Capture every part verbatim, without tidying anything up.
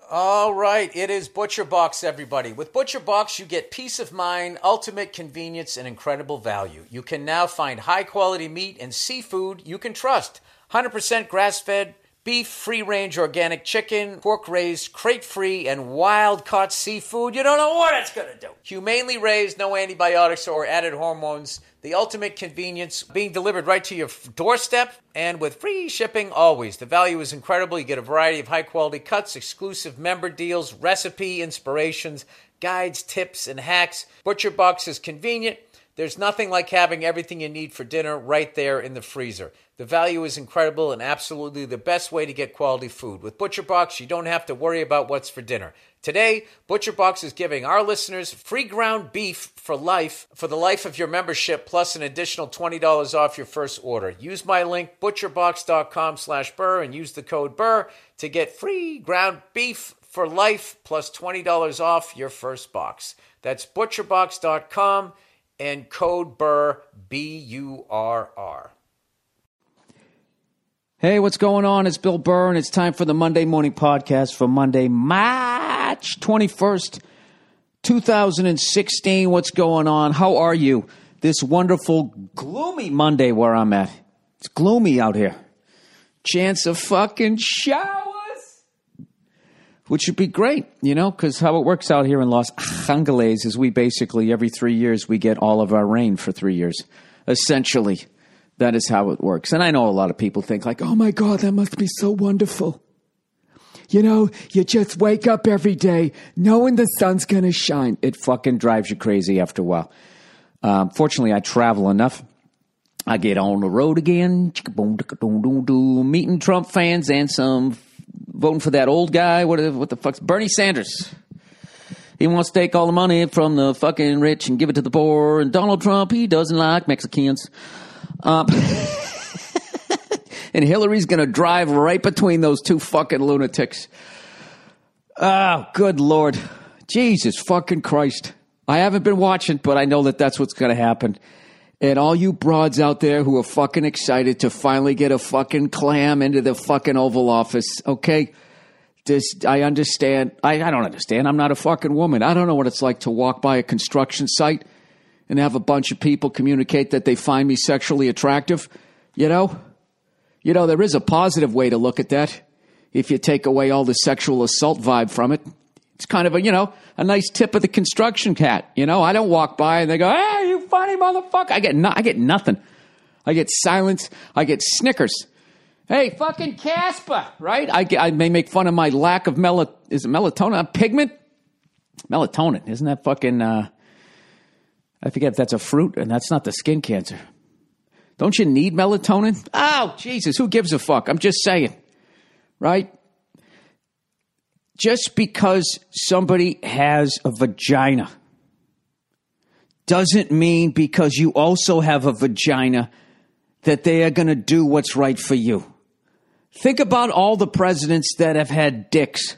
All right, it is ButcherBox, everybody. With ButcherBox, you get peace of mind, ultimate convenience, and incredible value. You can now find high-quality meat and seafood you can trust. one hundred percent grass-fed beef, free-range organic chicken, pork-raised, crate-free, and wild-caught seafood. You don't know what it's going to do. Humanely raised, no antibiotics or added hormones. The ultimate convenience, being delivered right to your doorstep and with free shipping always. The value is incredible. You get a variety of high-quality cuts, exclusive member deals, recipe inspirations, guides, tips, and hacks. ButcherBox is convenient. There's nothing like having everything you need for dinner right there in the freezer. The value is incredible and absolutely the best way to get quality food. With ButcherBox, you don't have to worry about what's for dinner. Today, ButcherBox is giving our listeners free ground beef for life, for the life of your membership, plus an additional twenty dollars off your first order. Use my link, butcherbox.com slash Burr, and use the code Burr to get free ground beef for life, plus twenty dollars off your first box. That's butcherbox dot com and code Burr, B U R R. Hey, what's going on? It's Bill Burr, and it's time for the Monday Morning Podcast for Monday, March twenty-first, twenty sixteen. What's going on? How are you? This wonderful, gloomy Monday where I'm at. It's gloomy out here. Chance of fucking showers, which would be great, you know, because how it works out here in Los Angeles is we basically, every three years, we get all of our rain for three years, essentially. That is how it works. And I know a lot of people think like, oh my God, that must be so wonderful. You know, you just wake up every day knowing the sun's going to shine. It fucking drives you crazy after a while. Um, fortunately, I travel enough. I get on the road again, meeting Trump fans and some voting for that old guy. What, what the fuck's Bernie Sanders? He wants to take all the money from the fucking rich and give it to the poor. And Donald Trump, he doesn't like Mexicans. Um, and Hillary's going to drive right between those two fucking lunatics. Oh, good Lord. Jesus fucking Christ. I haven't been watching, but I know that that's what's going to happen. And all you broads out there who are fucking excited to finally get a fucking clam into the fucking Oval Office, okay? This, I understand. I, I don't understand. I'm not a fucking woman. I don't know what it's like to walk by a construction site and have a bunch of people communicate that they find me sexually attractive, you know? You know, there is a positive way to look at that if you take away all the sexual assault vibe from it. It's kind of a, you know, a nice tip of the construction hat, you know? I don't walk by and they go, hey, you funny motherfucker. I get, no, I get nothing. I get silence. I get snickers. Hey, fucking Casper, right? I, I may make fun of my lack of mel- is it melatonin, pigment? Melatonin, isn't that fucking... Uh, I forget if that's a fruit, and that's not the skin cancer. Don't you need melatonin? Oh, Jesus, who gives a fuck? I'm just saying, right? Just because somebody has a vagina doesn't mean because you also have a vagina that they are going to do what's right for you. Think about all the presidents that have had dicks.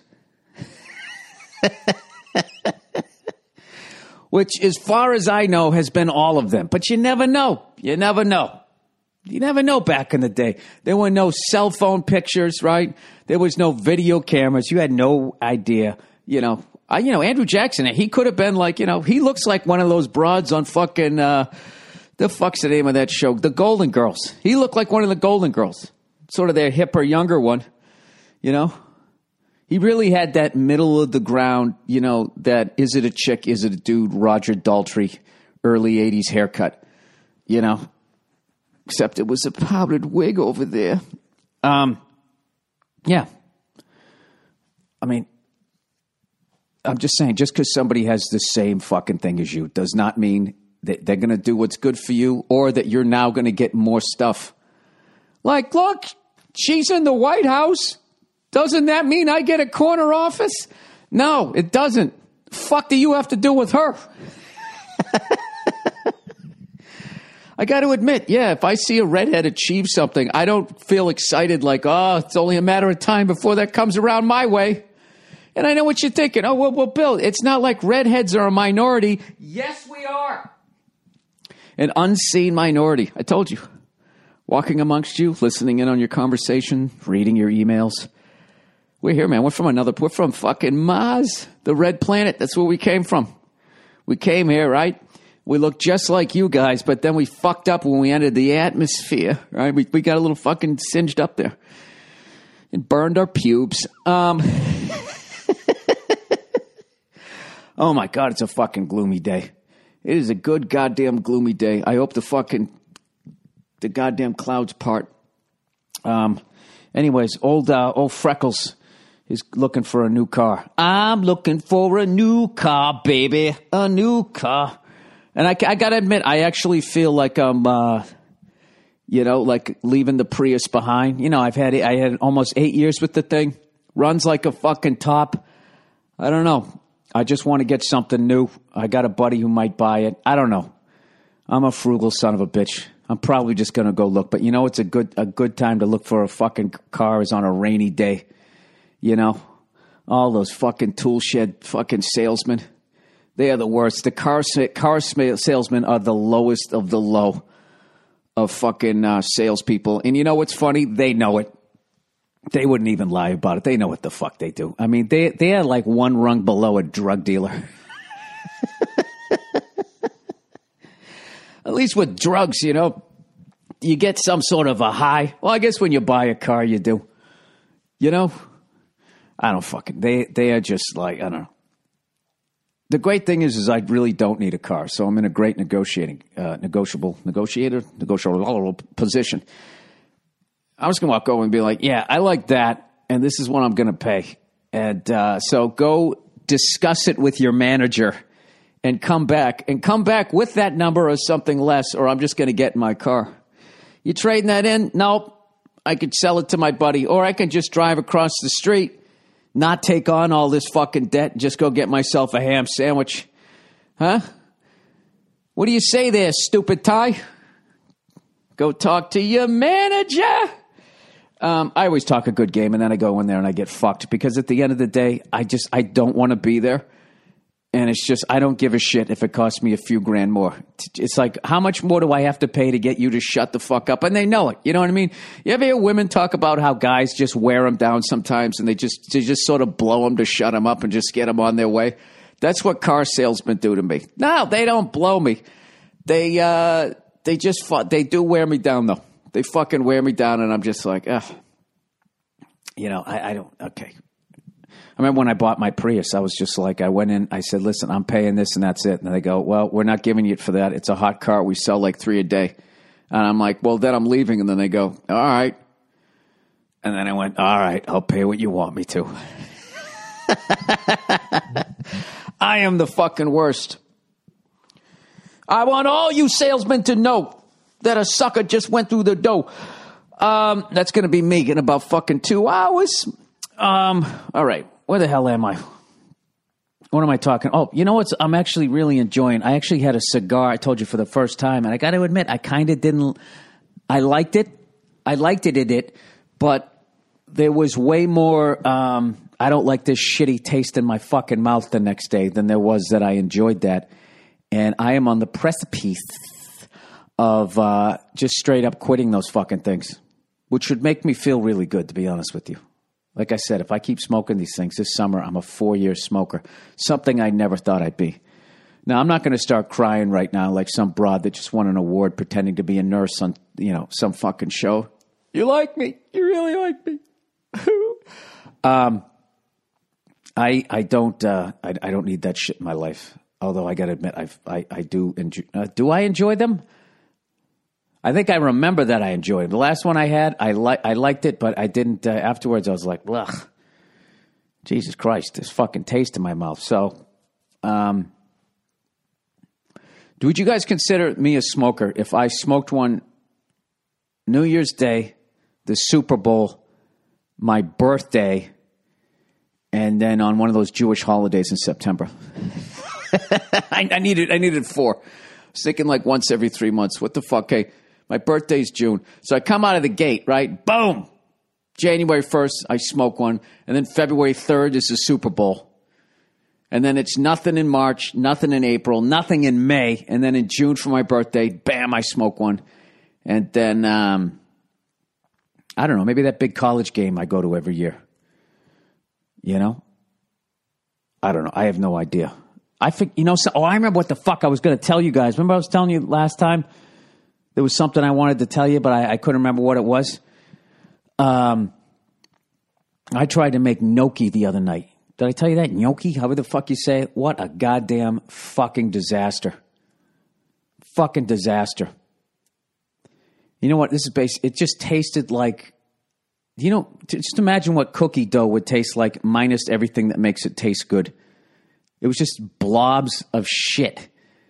Which, as far as I know, has been all of them. But you never know. You never know. You never know back in the day. There were no cell phone pictures, right? There was no video cameras. You had no idea. You know, I, you know, Andrew Jackson, he could have been like, you know, he looks like one of those broads on fucking, uh, the fuck's the name of that show? The Golden Girls. He looked like one of the Golden Girls. Sort of their hipper, younger one, you know? He really had that middle of the ground, you know, that is it a chick, is it a dude, Roger Daltrey, early eighties haircut, you know, except it was a powdered wig over there. Um, yeah. I mean, I'm just saying, just because somebody has the same fucking thing as you does not mean that they're going to do what's good for you or that you're now going to get more stuff. Like, look, she's in the White House. Doesn't that mean I get a corner office? No, it doesn't. Fuck do you have to do with her? I got to admit, yeah, if I see a redhead achieve something, I don't feel excited like, oh, it's only a matter of time before that comes around my way. And I know what you're thinking. Oh, well, well, Bill, it's not like redheads are a minority. Yes, we are. An unseen minority. I told you. Walking amongst you, listening in on your conversation, reading your emails. We're here, man. We're from another, we're from fucking Mars, the red planet. That's where we came from. We came here, right? We look just like you guys, but then we fucked up when we entered the atmosphere, right? We, we got a little fucking singed up there. And burned our pubes. Um, oh my God, it's a fucking gloomy day. It is a good goddamn gloomy day. I hope the fucking, the goddamn clouds part. Um, anyways, old, uh, old Freckles is looking for a new car. I'm looking for a new car, baby. A new car. And I, I gotta admit, I actually feel like I'm, uh, you know, like leaving the Prius behind. You know, I've had I had almost eight years with the thing. Runs like a fucking top. I don't know. I just want to get something new. I got a buddy who might buy it. I don't know. I'm a frugal son of a bitch. I'm probably just gonna go look. But you know, it's a good a good time to look for a fucking car is on a rainy day. You know, all those fucking tool shed fucking salesmen. They are the worst. The car car salesmen are the lowest of the low of fucking uh, salespeople. And you know what's funny? They know it. They wouldn't even lie about it. They know what the fuck they do. I mean, they they are like one rung below a drug dealer. At least with drugs, you know, you get some sort of a high. Well, I guess when you buy a car, you do. You know? I don't fucking... They, they are just like, I don't know. The great thing is, is I really don't need a car, so I'm in a great negotiating, uh, negotiable, negotiator, negotiable position. I was going to walk over and be like, yeah, I like that, and this is what I'm going to pay. And uh, so go discuss it with your manager and come back, and come back with that number or something less, or I'm just going to get in my car. You trading that in? Nope. I could sell it to my buddy, or I can just drive across the street. Not take on all this fucking debt and just go get myself a ham sandwich. Huh? What do you say there, stupid Ty? Go talk to your manager. Um, I always talk a good game, and then I go in there and I get fucked. Because at the end of the day, I just, I don't want to be there. And it's just, I don't give a shit if it costs me a few grand more. It's like, how much more do I have to pay to get you to shut the fuck up? And they know it. You know what I mean? You ever hear women talk about how guys just wear them down sometimes and they just, they just sort of blow them to shut them up and just get them on their way? That's what car salesmen do to me. No, they don't blow me. They, uh, they just, fu- they do wear me down though. They fucking wear me down and I'm just like, ugh. You know, I, I don't, okay. I remember when I bought my Prius, I was just like, I went in, I said, listen, I'm paying this and that's it. And they go, well, we're not giving you it for that. It's a hot car. We sell like three a day. And I'm like, well, then I'm leaving. And then they go, all right. And then I went, all right, I'll pay what you want me to. I am the fucking worst. I want all you salesmen to know that a sucker just went through the door. Um, that's going to be me in about fucking two hours. Um, all right. Where the hell am I? What am I talking? Oh, you know what? I'm actually really enjoying. I actually had a cigar, I told you, for the first time. And I got to admit, I kind of didn't. I liked it. I liked it in it. But there was way more. Um, I don't like this shitty taste in my fucking mouth the next day than there was that I enjoyed that. And I am on the precipice of uh, just straight up quitting those fucking things, which would make me feel really good, to be honest with you. Like I said, if I keep smoking these things this summer, I'm a four-year smoker, something I never thought I'd be. Now, I'm not going to start crying right now like some broad that just won an award pretending to be a nurse on, you know, some fucking show. You like me. You really like me. um, I I don't uh, I, I don't need that shit in my life. Although I got to admit, I've, I I do enjoy. Uh, do I enjoy them? I think I remember that I enjoyed it. The last one I had, I li- I liked it, but I didn't. Uh, afterwards, I was like, ugh, Jesus Christ, this fucking taste in my mouth. So, um, would you guys consider me a smoker if I smoked one New Year's Day, the Super Bowl, my birthday, and then on one of those Jewish holidays in September? I, I needed I needed four. I was thinking like once every three months. What the fuck? Hey, my birthday's June. So I come out of the gate, right? Boom! January first, I smoke one. And then February third is the Super Bowl. And then it's nothing in March, nothing in April, nothing in May. And then in June for my birthday, bam, I smoke one. And then, um, I don't know, maybe that big college game I go to every year. You know? I don't know. I have no idea. I think, you know, so, oh, I remember what the fuck I was going to tell you guys. Remember I was telling you last time? There was something I wanted to tell you, but I, I couldn't remember what it was. Um, I tried to make gnocchi the other night. Did I tell you that? Gnocchi? However the fuck you say it. What a goddamn fucking disaster. Fucking disaster. You know what? This is basic. It just tasted like, you know, just imagine what cookie dough would taste like minus everything that makes it taste good. It was just blobs of shit.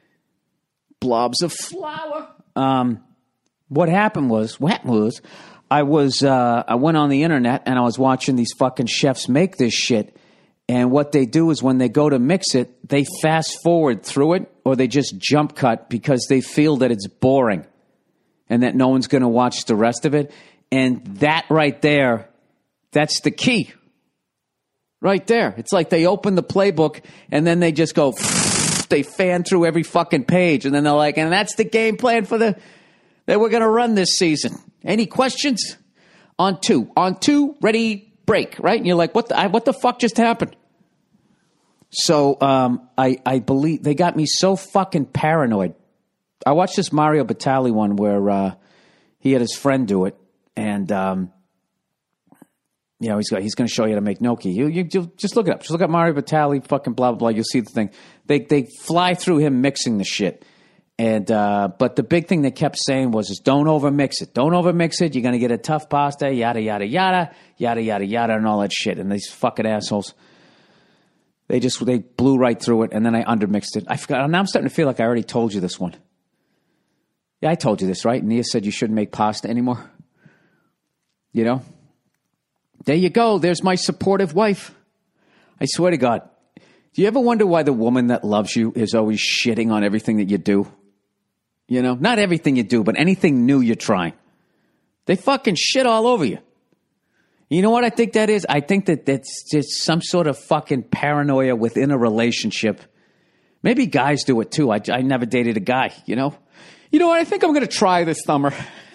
Blobs of flour. Um, what happened was, what happened was, I was, uh, I went on the internet and I was watching these fucking chefs make this shit. And what they do is when they go to mix it, they fast forward through it or they just jump cut because they feel that it's boring and that no one's going to watch the rest of it. And that right there, that's the key. Right there. It's like they open the playbook and then they just go, they fan through every fucking page. And then they're like, and that's the game plan for the, that we're going to run this season. Any questions? On two. On two, ready, break, right? And you're like, what the, I, what the fuck just happened? So um, I, I believe they got me so fucking paranoid. I watched this Mario Batali one where uh, he had his friend do it. And, um, you know, he's got, he's going to show you how to make gnocchi. You, you, you just look it up. Just look at Mario Batali, fucking blah, blah, blah. You'll see the thing. They they fly through him mixing the shit. And uh, but the big thing they kept saying was, is don't overmix it. Don't overmix it. You're going to get a tough pasta, yada, yada, yada, yada, yada, yada, and all that shit. And these fucking assholes, they just, they blew right through it. And then I undermixed it. I forgot. Now I'm starting to feel like I already told you this one. Yeah, I told you this, right? Nia said you shouldn't make pasta anymore. You know? There you go. There's my supportive wife. I swear to God. Do you ever wonder why the woman that loves you is always shitting on everything that you do? You know, not everything you do, but anything new you're trying. They fucking shit all over you. You know what I think that is? I think that that's just some sort of fucking paranoia within a relationship. Maybe guys do it too. I, I never dated a guy, you know? You know what? I think I'm going to try this summer.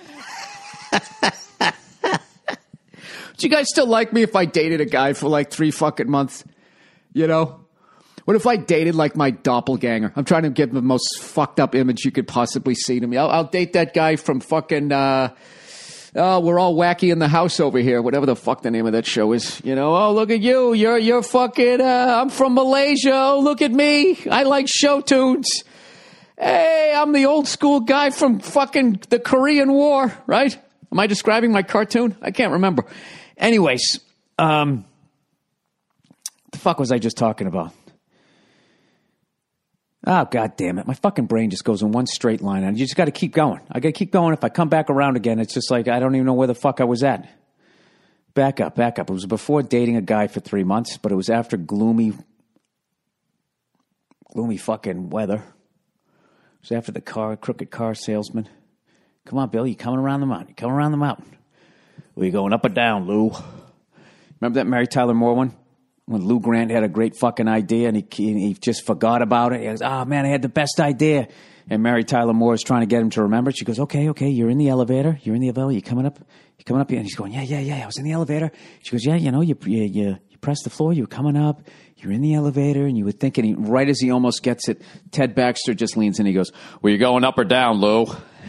Would you guys still like me if I dated a guy for like three fucking months? You know? What if I dated like my doppelganger? I'm trying to give the most fucked up image you could possibly see to me. I'll, I'll date that guy from fucking, uh, oh, we're all wacky in the house over here. Whatever the fuck the name of that show is. You know, oh, look at you. You're, you're fucking, uh, I'm from Malaysia. Oh, look at me. I like show tunes. Hey, I'm the old school guy from fucking the Korean War, right? Am I describing my cartoon? I can't remember. Anyways, um, what the fuck was I just talking about? Oh, God damn it. My fucking brain just goes in one straight line, and you just got to keep going. I got to keep going. If I come back around again, it's just like I don't even know where the fuck I was at. Back up, back up. It was before dating a guy for three months, but it was after gloomy, gloomy fucking weather. It was after the car, crooked car salesman. Come on, Bill, you coming around the mountain. You coming around the mountain. Were you going up or down, Lou? Remember that Mary Tyler Moore one? When Lou Grant had a great fucking idea and he, he just forgot about it. He goes, oh, man, I had the best idea. And Mary Tyler Moore is trying to get him to remember it. She goes, okay, okay, you're in the elevator. You're in the elevator. You coming up? You coming up here? And he's going, yeah, yeah, yeah. I was in the elevator. She goes, yeah, you know, you you you, you press the floor. You were coming up. You're in the elevator. And you would think, and he, right as he almost gets it, Ted Baxter just leans in. He goes, were you going up or down, Lou?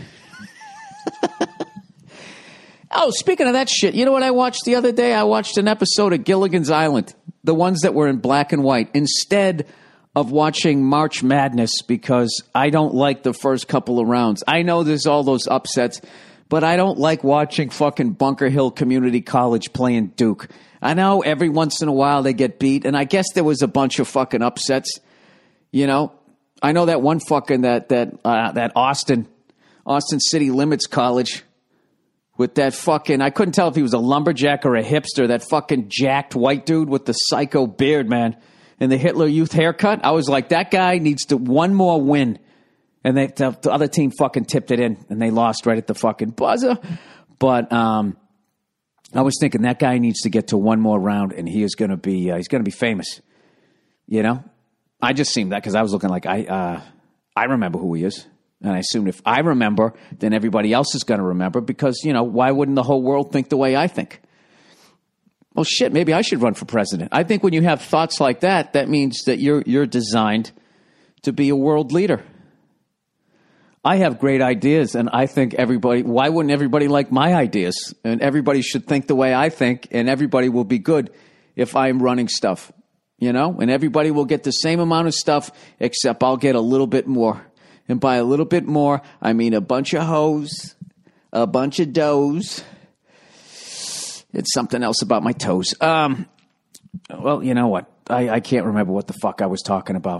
Oh, speaking of that shit, you know what I watched the other day? I watched an episode of Gilligan's Island, the ones that were in black and white, instead of watching March Madness because I don't like the first couple of rounds. I know there's all those upsets, but I don't like watching fucking Bunker Hill Community College playing Duke. I know every once in a while they get beat, and I guess there was a bunch of fucking upsets, you know? I know that one fucking, that, that, uh, that Austin, Austin City Limits College, with that fucking, I couldn't tell if he was a lumberjack or a hipster, that fucking jacked white dude with the psycho beard, man, and the Hitler Youth haircut. I was like, that guy needs to one more win. And they, the, the other team fucking tipped it in, and they lost right at the fucking buzzer. But um, I was thinking that guy needs to get to one more round, and he is going to be, uh, he's going to be famous. You know? I just seemed that because I was looking like, I, uh, I remember who he is. And I assumed if I remember, then everybody else is going to remember because, you know, why wouldn't the whole world think the way I think? well, shit, maybe I should run for president. I think when you have thoughts like that, that means that you're you're designed to be a world leader. I have great ideas, and I think everybody, why wouldn't everybody like my ideas? And everybody should think the way I think, and everybody will be good if I'm running stuff, you know? And everybody will get the same amount of stuff, except I'll get a little bit more. And by a little bit more, I mean a bunch of hoes, a bunch of doughs. It's something else about my toes. Um, well, you know what? I, I can't remember what the fuck I was talking about.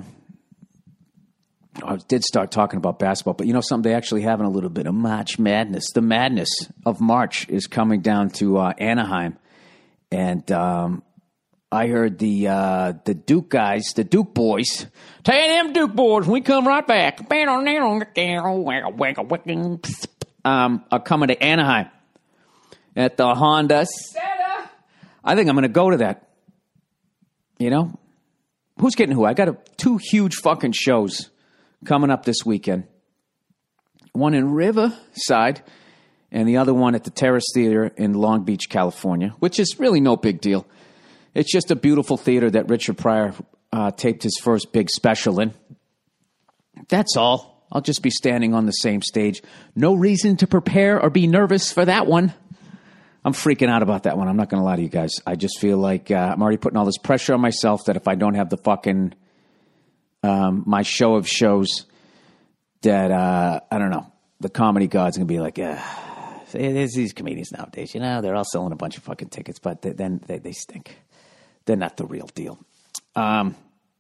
I did start talking about basketball, but you know something? They actually having a little bit of March Madness. The madness of March is coming down to uh, Anaheim. And um, I heard the uh, the Duke guys, the Duke boys, tell them Duke boys, we come right back. Um, are coming to Anaheim at the Honda Center. I think I'm going to go to that. You know? Who's getting who? I got a, two huge fucking shows coming up this weekend. One in Riverside and the other one at the Terrace Theater in Long Beach, California, which is really no big deal. It's just a beautiful theater that Richard Pryor uh, taped his first big special in. That's all. I'll just be standing on the same stage. No reason to prepare or be nervous for that one. I'm freaking out about that one. I'm not going to lie to you guys. I just feel like uh, I'm already putting all this pressure on myself that if I don't have the fucking, um, my show of shows, that, uh, I don't know, the comedy gods are going to be like, uh, there's these comedians nowadays, you know, they're all selling a bunch of fucking tickets, but they, then they, they stink. They're not the real deal. Um,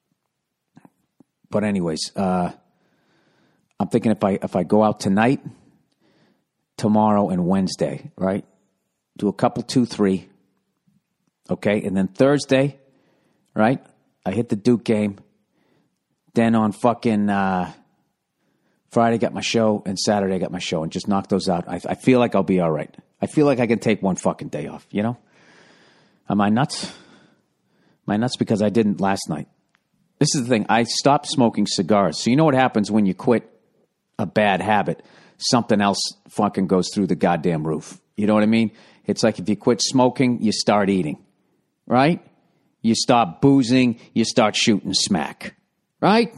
but anyways, uh, I'm thinking if I if I go out tonight, tomorrow, and Wednesday, right? Do a couple, two, three, okay? And then Thursday, right? I hit the Duke game. Then on fucking uh, Friday, got my show, and Saturday, I got my show, and just knock those out. I, I feel like I'll be all right. I feel like I can take one fucking day off, you know? Am I nuts? Am I nuts because I didn't last night? This is the thing. I stopped smoking cigars. So you know what happens when you quit a bad habit? Something else fucking goes through the goddamn roof. You know what I mean? It's like if you quit smoking, you start eating, right? You stop boozing, you start shooting smack, right?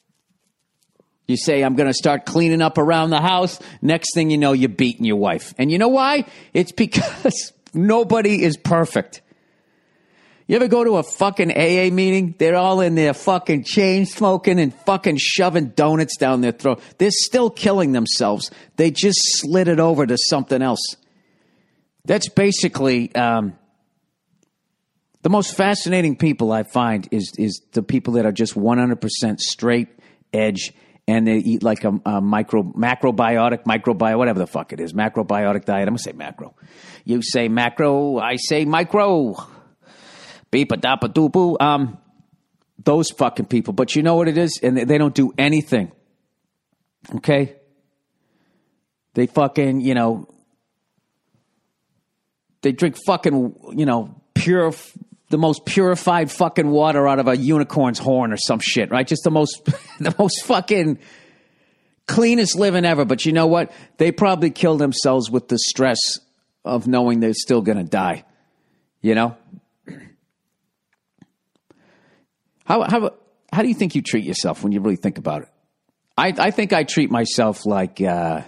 You say, I'm going to start cleaning up around the house. Next thing you know, you're beating your wife. And you know why? It's because nobody is perfect. You ever go to a fucking A A meeting? They're all in there fucking chain smoking and fucking shoving donuts down their throat. They're still killing themselves. They just slid it over to something else. That's basically um, the most fascinating people I find is is the people that are just one hundred percent straight edge and they eat like a, a micro macrobiotic, microbio, whatever the fuck it is, macrobiotic diet. I'm going to say macro. You say macro, I say micro. Beep a dap a doo boo. Um, those fucking people. But you know what it is? And they, they don't do anything. Okay? They fucking, you know, they drink fucking, you know, pure, the most purified fucking water out of a unicorn's horn or some shit, right? Just the most, the most fucking cleanest living ever. But you know what? They probably kill themselves with the stress of knowing they're still going to die. You know? How how how do you think you treat yourself when you really think about it? I I think I treat myself like uh,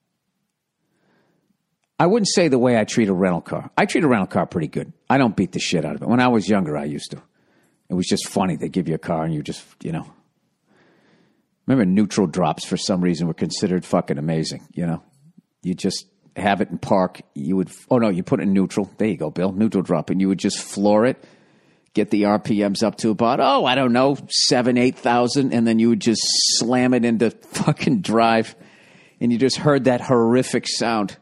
I wouldn't say the way I treat a rental car. I treat a rental car pretty good. I don't beat the shit out of it. When I was younger, I used to. It was just funny. They give you a car and you just, you know. Remember neutral drops for some reason were considered fucking amazing, you know. You just have it in park. You would, oh no, you put it in neutral. There you go, Bill. Neutral drop. And you would just floor it. Get the R P Ms up to about, oh, I don't know, seven, eight thousand, and then you would just slam it into fucking drive, and you just heard that horrific sound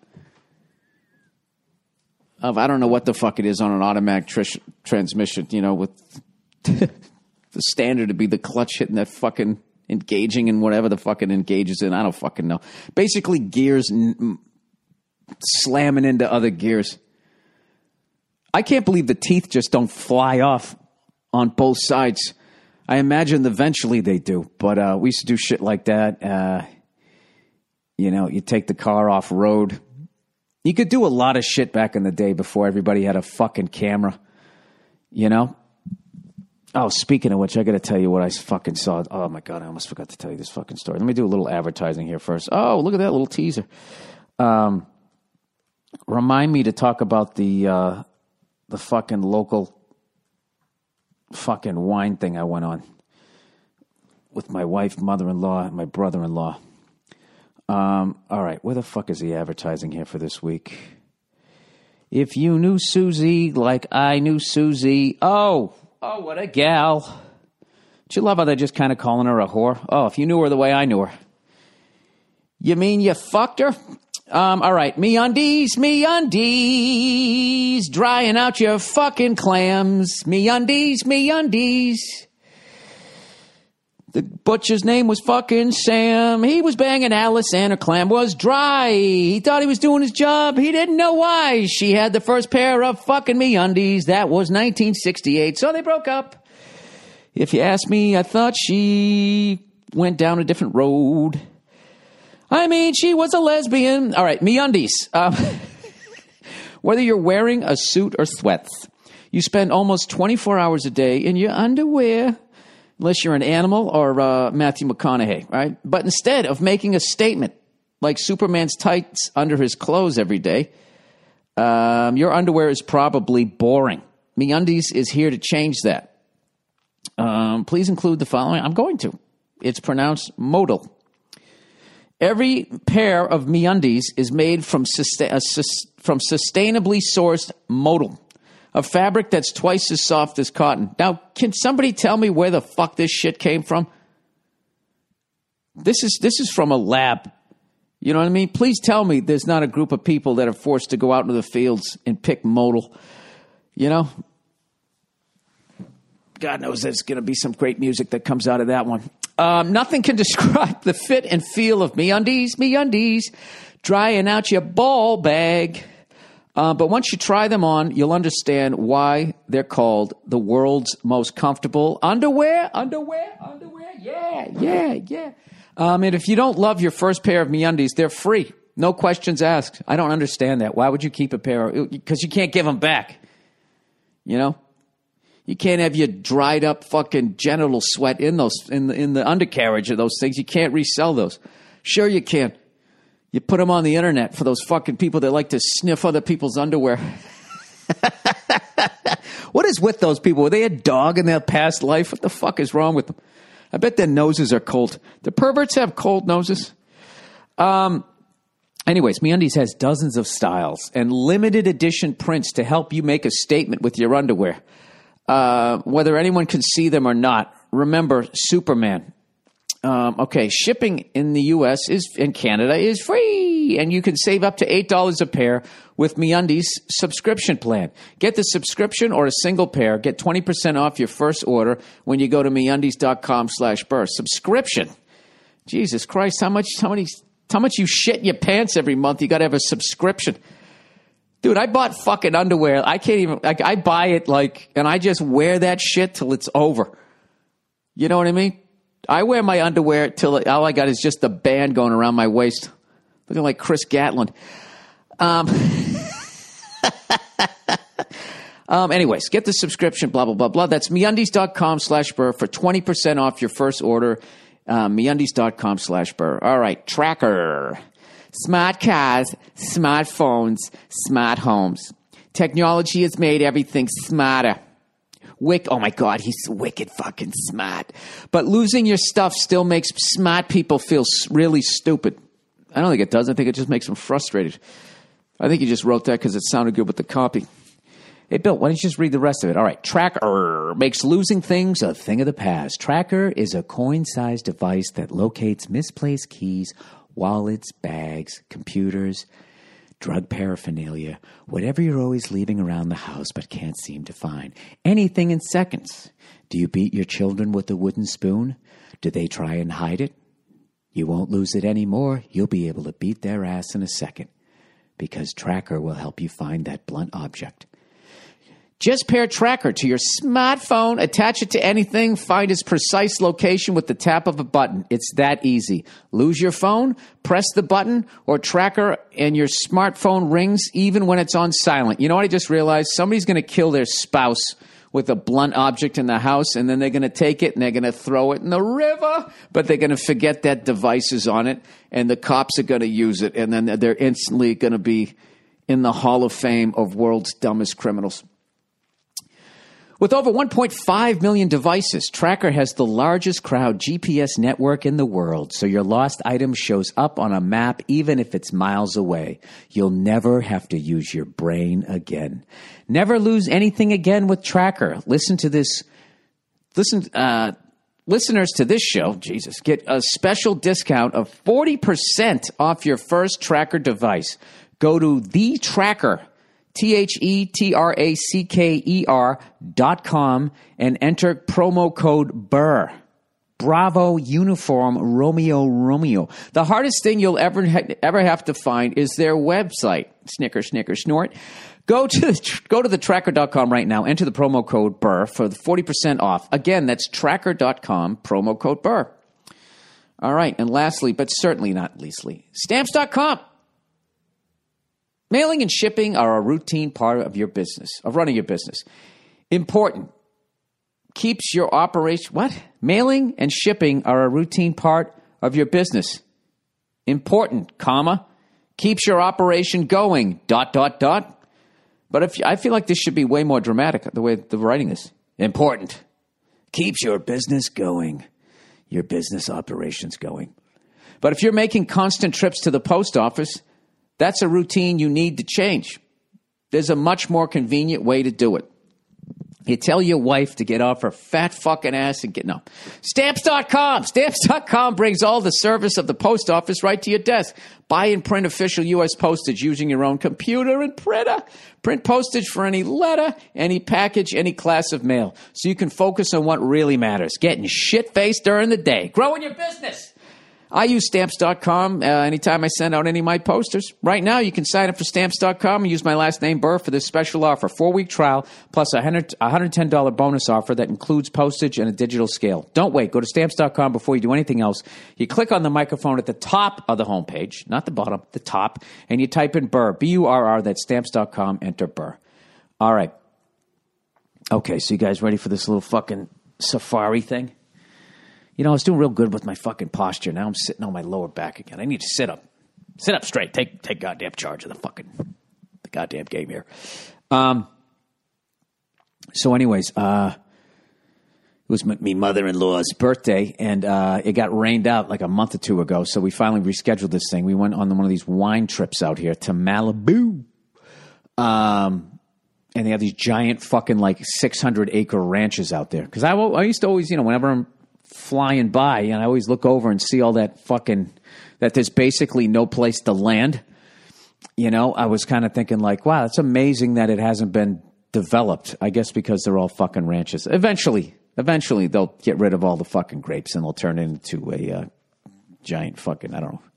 of, I don't know what the fuck it is on an automatic tr- transmission, you know, with the standard to be the clutch hitting that fucking engaging and whatever the fucking engages in. I don't fucking know. Basically, gears n- slamming into other gears. I can't believe the teeth just don't fly off on both sides. I imagine eventually they do, but uh, we used to do shit like that. Uh, you know, you take the car off road. You could do a lot of shit back in the day before everybody had a fucking camera. You know? Oh, speaking of which, I got to tell you what I fucking saw. Oh, my God, I almost forgot to tell you this fucking story. Let me do a little advertising here first. Oh, look at that little teaser. Um, remind me to talk about the uh, the fucking local fucking wine thing I went on with my wife, mother-in-law, and my brother-in-law. Um, all right, where the fuck is the advertising here for this week? If you knew Susie like I knew Susie, oh... Oh, what a gal. Don't you love how they're just kind of calling her a whore? Oh, if you knew her the way I knew her. You mean you fucked her? Um, all right. Me undies, me undies. Drying out your fucking clams. Me undies, me undies. The butcher's name was fucking Sam. He was banging Alice and her clam was dry. He thought he was doing his job. He didn't know why. She had the first pair of fucking MeUndies. That was nineteen sixty-eight, so they broke up. If you ask me, I thought she went down a different road. I mean, she was a lesbian. All right, MeUndies. Um, whether you're wearing a suit or sweats, you spend almost twenty-four hours a day in your underwear. Unless you're an animal or uh, Matthew McConaughey, right? But instead of making a statement like Superman's tights under his clothes every day, um, your underwear is probably boring. MeUndies is here to change that. Um, please include the following. I'm going to. It's pronounced modal. Every pair of MeUndies is made from, sustain- uh, sus- from sustainably sourced modal. A fabric that's twice as soft as cotton. Now, can somebody tell me where the fuck this shit came from? This is this is from a lab. You know what I mean? Please tell me there's not a group of people that are forced to go out into the fields and pick modal. You know? God knows there's going to be some great music that comes out of that one. Um, nothing can describe the fit and feel of MeUndies, MeUndies, drying out your ball bag. Uh, but once you try them on, you'll understand why they're called the world's most comfortable underwear. Underwear, underwear, yeah, yeah, yeah. Um, and if you don't love your first pair of MeUndies, they're free. No questions asked. I don't understand that. Why would you keep a pair? Because you can't give them back. You know? You can't have your dried up fucking genital sweat in those in the, in the undercarriage of those things. You can't resell those. Sure you can. You put them on the internet for those fucking people that like to sniff other people's underwear. What is with those people? Were they a dog in their past life? What the fuck is wrong with them? I bet their noses are cold. Do perverts have cold noses? Um. Anyways, MeUndies has dozens of styles and limited edition prints to help you make a statement with your underwear. Uh, whether anyone can see them or not. Remember, Superman. Um, okay, shipping in the U S is in Canada is free, and you can save up to eight dollars a pair with MeUndies subscription plan. Get the subscription or a single pair. Get twenty percent off your first order when you go to MeUndies.com slash burst. Subscription. Jesus Christ, how much, how many, how much you shit in your pants every month? You got to have a subscription. Dude, I bought fucking underwear. I can't even, like, I buy it like, and I just wear that shit till it's over. You know what I mean? I wear my underwear till all I got is just the band going around my waist. Looking like Chris Gatlin. Um, um, anyways, get the subscription, blah, blah, blah, blah. That's MeUndies.com slash burr for twenty percent off your first order. Um, MeUndies.com slash burr. All right, Tracker. Smart cars, smartphones, smart homes. Technology has made everything smarter. Wick, oh my God, he's wicked fucking smart. But losing your stuff still makes smart people feel really stupid. I don't think it does. I think it just makes them frustrated. I think he just wrote that because it sounded good with the copy. Hey, Bill, why don't you just read the rest of it? All right. Tracker makes losing things a thing of the past. Tracker is a coin-sized device that locates misplaced keys, wallets, bags, computers, drug paraphernalia, whatever you're always leaving around the house but can't seem to find. Anything in seconds. Do you beat your children with a wooden spoon? Do they try and hide it? You won't lose it anymore. You'll be able to beat their ass in a second because Tracker will help you find that blunt object. Just pair Tracker to your smartphone, attach it to anything, find its precise location with the tap of a button. It's that easy. Lose your phone, press the button, or Tracker and your smartphone rings even when it's on silent. You know what I just realized? Somebody's going to kill their spouse with a blunt object in the house, and then they're going to take it and they're going to throw it in the river, but they're going to forget that device is on it, and the cops are going to use it, and then they're instantly going to be in the Hall of Fame of world's dumbest criminals. With over one point five million devices, Tracker has the largest crowd G P S network in the world, so your lost item shows up on a map even if it's miles away. You'll never have to use your brain again. Never lose anything again with Tracker. Listen to this. Listen, uh, listeners to this show, Jesus, get a special discount of forty percent off your first Tracker device. Go to the Tracker. T H E T R A C K E R dot com and enter promo code BURR. Bravo, Uniform, Romeo, Romeo. The hardest thing you'll ever ha- ever have to find is their website. Snicker, snicker, snort. Go to the, go to the tracker dot com right now. Enter the promo code BURR for the forty percent off. Again, that's tracker dot com, promo code BURR. All right, and lastly, but certainly not leastly, stamps dot com. Mailing and shipping are a routine part of your business, of running your business. Important. Keeps your operation... What? Mailing and shipping are a routine part of your business. Important, comma. Keeps your operation going, dot, dot, dot. But if I feel like this should be way more dramatic, the way they're writing this. Important. Keeps your business going. Your business operations going. But if you're making constant trips to the post office... That's a routine you need to change. There's a much more convenient way to do it. You tell your wife to get off her fat fucking ass and get, no. Stamps dot com. Stamps dot com brings all the service of the post office right to your desk. Buy and print official U S postage using your own computer and printer. Print postage for any letter, any package, any class of mail. So you can focus on what really matters. Getting shit-faced during the day. Growing your business. I use stamps dot com uh, anytime I send out any of my posters. Right now, you can sign up for stamps dot com and use my last name, Burr, for this special offer. Four-week trial plus a one hundred ten dollars bonus offer that includes postage and a digital scale. Don't wait. Go to stamps dot com before you do anything else. You click on the microphone at the top of the homepage, not the bottom, the top, and you type in Burr, B U R R, that's stamps dot com, enter Burr. All right. Okay, so you guys ready for this little fucking safari thing? You know, I was doing real good with my fucking posture. Now I'm sitting on my lower back again. I need to sit up. Sit up straight. Take take goddamn charge of the fucking the goddamn game here. Um. So anyways, uh, it was my, me mother-in-law's birthday, and uh, it got rained out like a month or two ago, so we finally rescheduled this thing. We went on one of these wine trips out here to Malibu. Um. And they have these giant fucking like six hundred acre ranches out there. Because I, I used to always, you know, whenever I'm flying by, and I always look over and see all that fucking, that there's basically no place to land. You know, I was kind of thinking like, wow, it's amazing that it hasn't been developed. I guess because they're all fucking ranches. Eventually, eventually they'll get rid of all the fucking grapes and they'll turn it into a uh, giant fucking, I don't know.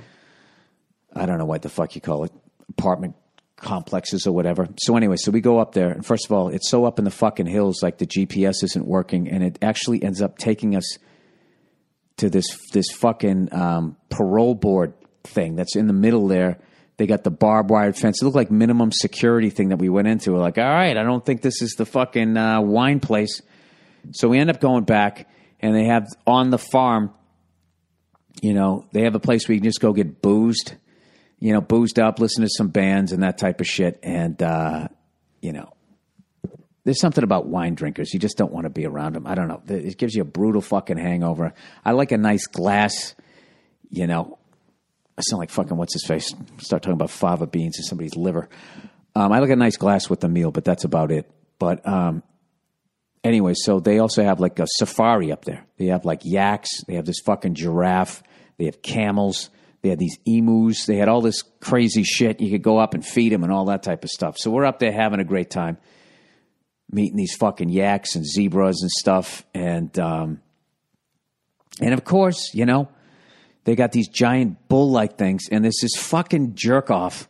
I don't know what the fuck you call it. Apartment complexes or whatever. So anyway, so we go up there, and first of all, it's so up in the fucking hills, like the G P S isn't working, and it actually ends up taking us to this this fucking um, parole board thing that's in the middle there. They got the barbed wire fence. It looked like minimum security thing that we went into. We're like, all right, I don't think this is the fucking uh, wine place. So we end up going back, and they have on the farm, you know, they have a place where you can just go get boozed. You know, boozed up, listen to some bands and that type of shit. And, uh, you know, there's something about wine drinkers. You just don't want to be around them. I don't know. It gives you a brutal fucking hangover. I like a nice glass, you know. I sound like fucking what's his face. Start talking about fava beans in somebody's liver. Um, I like a nice glass with the meal, but that's about it. But um, anyway, so they also have like a safari up there. They have like yaks. They have this fucking giraffe. They have camels. They had these emus. They had all this crazy shit. You could go up and feed them and all that type of stuff. So we're up there having a great time, meeting these fucking yaks and zebras and stuff. And, um, and of course, you know, they got these giant bull-like things. And there's this fucking jerk-off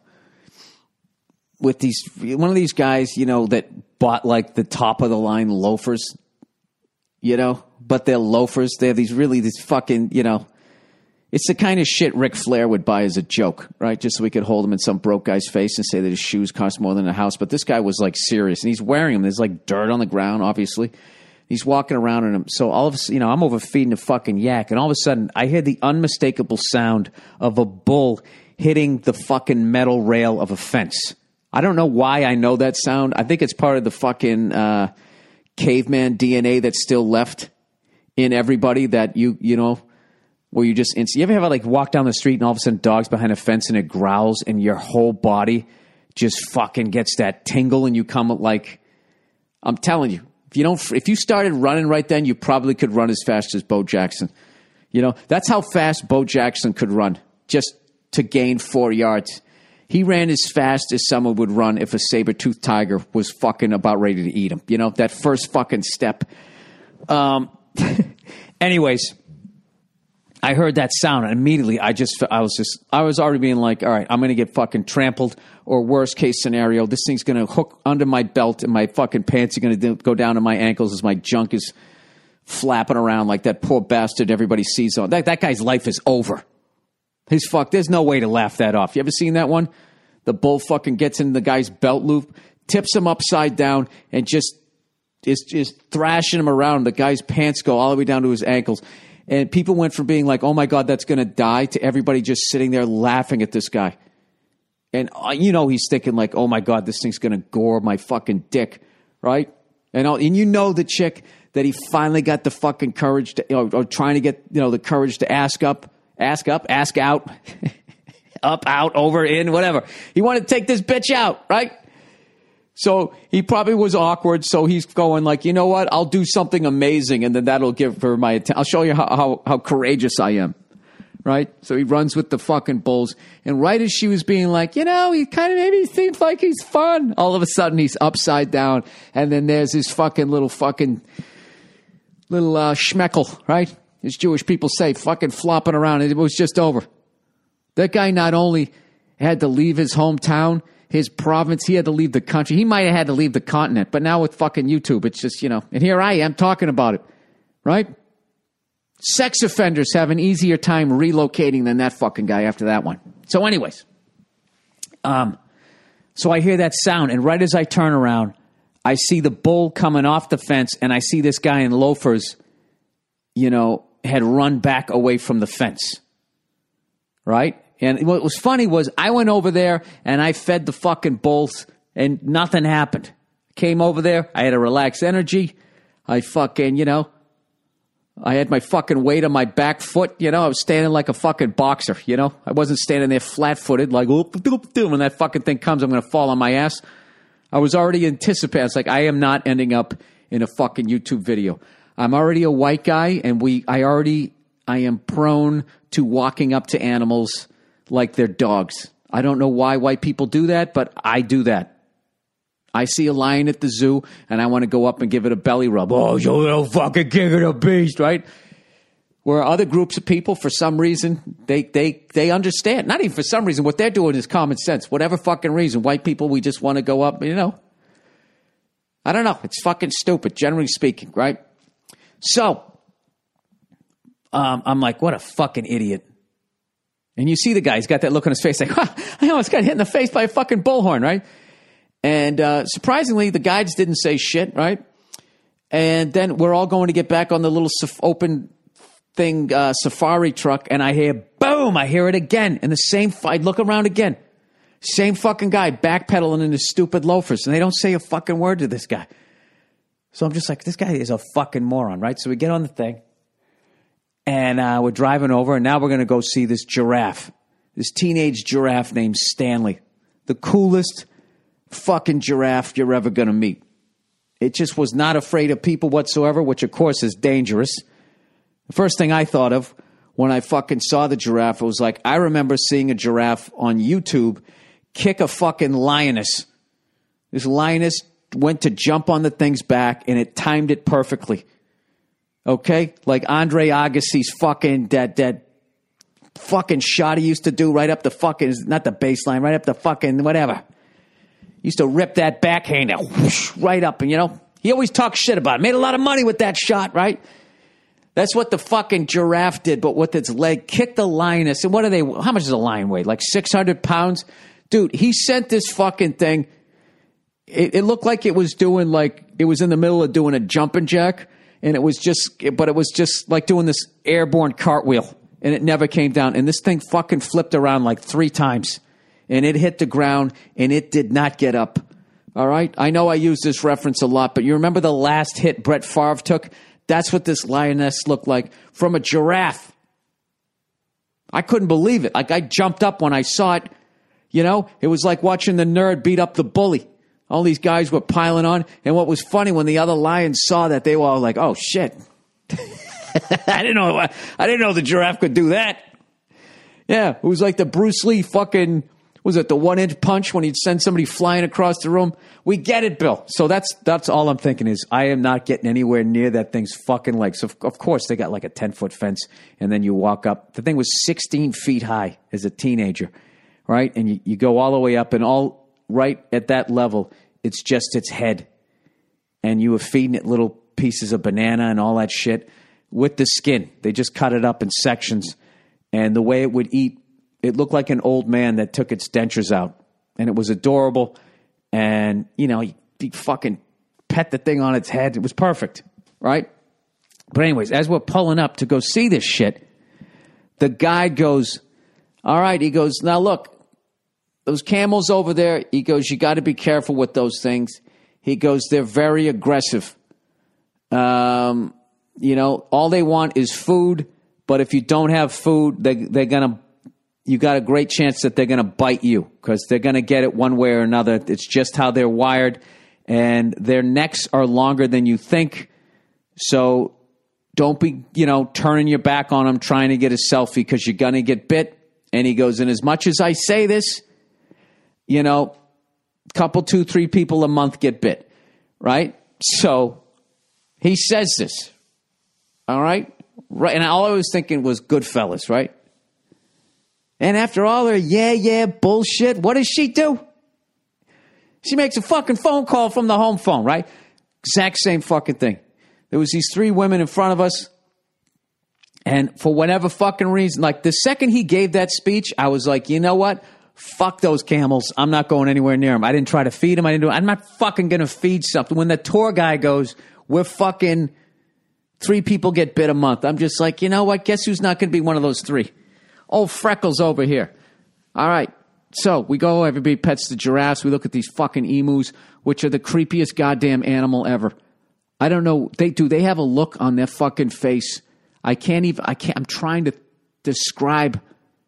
with these, one of these guys, you know, that bought like the top-of-the-line loafers, you know, but they're loafers. They have these really, these fucking, you know, It's the kind of shit Ric Flair would buy as a joke, right? Just so we could hold him in some broke guy's face and say that his shoes cost more than a house. But this guy was like serious, and he's wearing them. There's like dirt on the ground, obviously. He's walking around in them. So all of a sudden, you know, I'm overfeeding a fucking yak, and all of a sudden, I hear the unmistakable sound of a bull hitting the fucking metal rail of a fence. I don't know why I know that sound. I think it's part of the fucking uh, caveman D N A that's still left in everybody that you, you know, where you just, you ever have like walk down the street and all of a sudden dog's behind a fence and it growls and your whole body just fucking gets that tingle and you come like, I'm telling you, if you don't, if you started running right then, you probably could run as fast as Bo Jackson. You know, that's how fast Bo Jackson could run just to gain four yards. He ran as fast as someone would run if a saber-toothed tiger was fucking about ready to eat him. You know, that first fucking step. Um, anyways, I heard that sound and immediately I just, I was just, I was already being like, all right, I'm going to get fucking trampled, or worst case scenario, this thing's going to hook under my belt and my fucking pants are going to go down to my ankles as my junk is flapping around like that poor bastard everybody sees on. That, that guy's life is over. His fuck, there's no way to laugh that off. You ever seen that one? The bull fucking gets in the guy's belt loop, tips him upside down, and just is just thrashing him around. The guy's pants go all the way down to his ankles. And people went from being like, oh, my God, that's going to die, to everybody just sitting there laughing at this guy. And, uh, you know, he's thinking like, oh, my God, this thing's going to gore my fucking dick, right? And, uh, and you know the chick that he finally got the fucking courage to, or, or trying to get, you know, the courage to ask up, ask up, ask out, up, out, over, in, whatever. He wanted to take this bitch out, right? So he probably was awkward, so he's going like, you know what, I'll do something amazing, and then that'll give her my attention. I'll show you how, how, how courageous I am, right? So he runs with the fucking bulls, and right as she was being like, you know, he kind of maybe seems like he's fun, all of a sudden he's upside down, and then there's his fucking little fucking, little uh, schmeckle, right? As Jewish people say, fucking flopping around, and it was just over. That guy not only had to leave his hometown, his province, he had to leave the country. He might have had to leave the continent, but now with fucking YouTube, it's just, you know, and here I am talking about it, right? Sex offenders have an easier time relocating than that fucking guy after that one. So anyways, um, so I hear that sound, and right as I turn around, I see the bull coming off the fence, and I see this guy in loafers, you know, had run back away from the fence, right? And what was funny was I went over there and I fed the fucking bulls and nothing happened. Came over there. I had a relaxed energy. I fucking, you know, I had my fucking weight on my back foot. You know, I was standing like a fucking boxer, you know. I wasn't standing there flat-footed like, oop, doop, doop. When that fucking thing comes, I'm going to fall on my ass. I was already anticipating. It's like, I am not ending up in a fucking YouTube video. I'm already a white guy, and we, I already, I am prone to walking up to animals like they're dogs. I don't know why white people do that, but I do that. I see a lion at the zoo, and I want to go up and give it a belly rub. Oh, you little fucking king of the beast, right? Where other groups of people, for some reason, they they they understand. Not even for some reason. What they're doing is common sense. Whatever fucking reason. White people, we just want to go up, you know. I don't know. It's fucking stupid, generally speaking, right? So, um, I'm like, what a fucking idiot. And you see the guy, he's got that look on his face like, huh, I almost got hit in the face by a fucking bullhorn, right? And uh, surprisingly, the guides didn't say shit, right? And then we're all going to get back on the little saf- open thing, uh, safari truck, and I hear, boom, I hear it again. And the same, I look around again. Same fucking guy backpedaling in his stupid loafers, and they don't say a fucking word to this guy. So I'm just like, this guy is a fucking moron, right? So we get on the thing. And uh, we're driving over, and now we're going to go see this giraffe, this teenage giraffe named Stanley, the coolest fucking giraffe you're ever going to meet. It just was not afraid of people whatsoever, which, of course, is dangerous. The first thing I thought of when I fucking saw the giraffe, it was like, I remember seeing a giraffe on YouTube kick a fucking lioness. This lioness went to jump on the thing's back, and it timed it perfectly. Okay? Like Andre Agassi's fucking, that, that fucking shot he used to do right up the fucking, not the baseline, right up the fucking, whatever. He used to rip that backhander whoosh, right up, and you know, he always talks shit about it. Made a lot of money with that shot, right? That's what the fucking giraffe did, but with its leg, kicked the lioness. And what are they, how much does a lion weigh? Like six hundred pounds? Dude, he sent this fucking thing. It, it looked like it was doing like, it was in the middle of doing a jumping jack. And it was just, but it was just like doing this airborne cartwheel. And it never came down. And this thing fucking flipped around like three times. And it hit the ground and it did not get up. All right? I know I use this reference a lot, but you remember the last hit Brett Favre took? That's what this lioness looked like from a giraffe. I couldn't believe it. Like, I jumped up when I saw it. You know, it was like watching the nerd beat up the bully. All these guys were piling on. And what was funny, when the other lions saw that, they were all like, oh, shit. I didn't know I didn't know the giraffe could do that. Yeah, it was like the Bruce Lee fucking, was it the one-inch punch when he'd send somebody flying across the room? We get it, Bill. So that's that's all I'm thinking is I am not getting anywhere near that thing's fucking legs. So of course, they got like a ten-foot fence, and then you walk up. The thing was sixteen feet high as a teenager, right? And you, you go all the way up, and all right at that level, it's just its head. And you were feeding it little pieces of banana and all that shit with the skin. They just cut it up in sections. And the way it would eat, it looked like an old man that took its dentures out. And it was adorable. And, you know, you, you fucking pet the thing on its head. It was perfect, right? But anyways, as we're pulling up to go see this shit, the guide goes, all right, he goes, now look, those camels over there, he goes, you got to be careful with those things. He goes, they're very aggressive. Um, you know, all they want is food. But if you don't have food, they, they're going to, you got a great chance that they're going to bite you because they're going to get it one way or another. It's just how they're wired. And their necks are longer than you think. So don't be, you know, turning your back on them trying to get a selfie because you're going to get bit. And he goes, and as much as I say this, you know, a couple, two, three people a month get bit, right? So he says this, all right? Right, and all I was thinking was Goodfellas, right? And after all her yeah, yeah bullshit, what does she do? She makes a fucking phone call from the home phone, right? Exact same fucking thing. There was these three women in front of us, and for whatever fucking reason, like the second he gave that speech, I was like, you know what? Fuck those camels. I'm not going anywhere near them. I didn't try to feed them. I didn't do. I'm not fucking going to feed something. When the tour guy goes, we're fucking... Three people get bit a month. I'm just like, you know what? Guess who's not going to be one of those three? Old Freckles over here. All right. So we go, everybody pets the giraffes. We look at these fucking emus, which are the creepiest goddamn animal ever. I don't know. They do. They have a look on their fucking face. I can't even, I can't, I'm trying to describe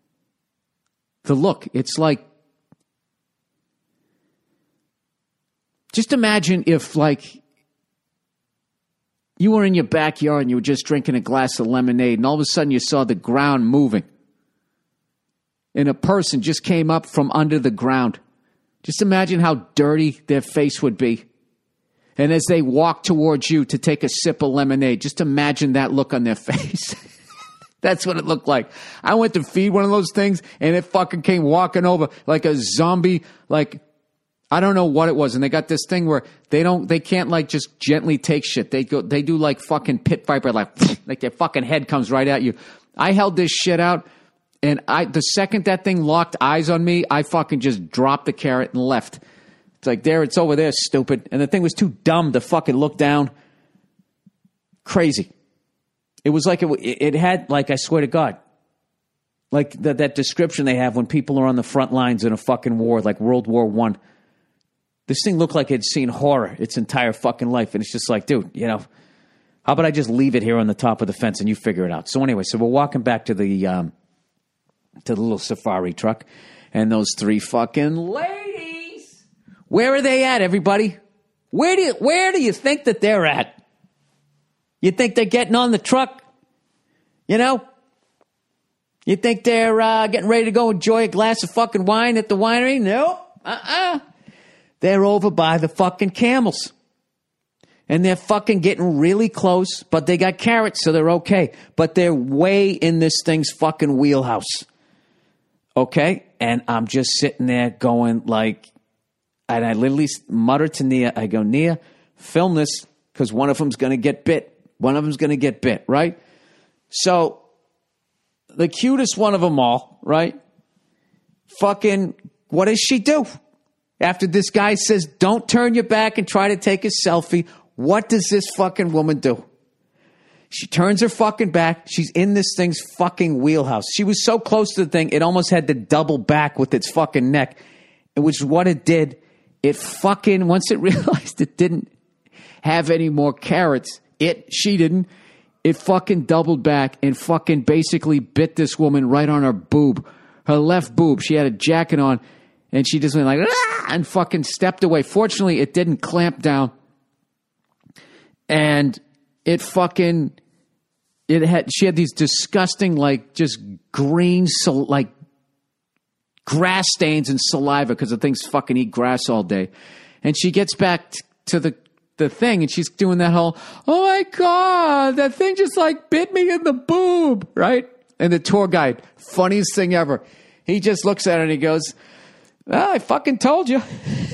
the look. It's like, just imagine if like, you were in your backyard and you were just drinking a glass of lemonade and all of a sudden you saw the ground moving. And a person just came up from under the ground. Just imagine how dirty their face would be. And as they walk towards you to take a sip of lemonade, just imagine that look on their face. That's what it looked like. I went to feed one of those things and it fucking came walking over like a zombie, like... I don't know what it was, and they got this thing where they don't, they can't like just gently take shit. They go, they do like fucking pit viper, like like their fucking head comes right at you. I held this shit out, and I the second that thing locked eyes on me, I fucking just dropped the carrot and left. It's like there, it's over there, stupid. And the thing was too dumb to fucking look down. Crazy. It was like it, it had like I swear to God, like that that description they have when people are on the front lines in a fucking war, like World War One. This thing looked like it'd seen horror its entire fucking life. And it's just like, dude, you know, how about I just leave it here on the top of the fence and you figure it out? So anyway, so we're walking back to the um, to the little safari truck. And those three fucking ladies, where are they at, everybody? Where do you, where do you think that they're at? You think they're getting on the truck? You know? You think they're uh, getting ready to go enjoy a glass of fucking wine at the winery? No. Uh-uh. They're over by the fucking camels. And they're fucking getting really close, but they got carrots, so they're okay. But they're way in this thing's fucking wheelhouse. Okay? And I'm just sitting there going like, and I literally mutter to Nia, I go, Nia, film this, because one of them's going to get bit. One of them's going to get bit, right? So the cutest one of them all, right? Fucking, what does she do? After this guy says, don't turn your back and try to take a selfie, what does this fucking woman do? She turns her fucking back. She's in this thing's fucking wheelhouse. She was so close to the thing, it almost had to double back with its fucking neck, which is what it did. It fucking, once it realized it didn't have any more carrots, it, she didn't, it fucking doubled back and fucking basically bit this woman right on her boob, her left boob. She had a jacket on, and she just went like, ah, and fucking stepped away. Fortunately, it didn't clamp down. And it fucking, it had, she had these disgusting, like, just green, so, like, grass stains and saliva because the things fucking eat grass all day. And she gets back t- to the, the thing, and she's doing that whole, oh my God, that thing just, like, bit me in the boob, right? And the tour guide, funniest thing ever, he just looks at her and he goes, well, I fucking told you.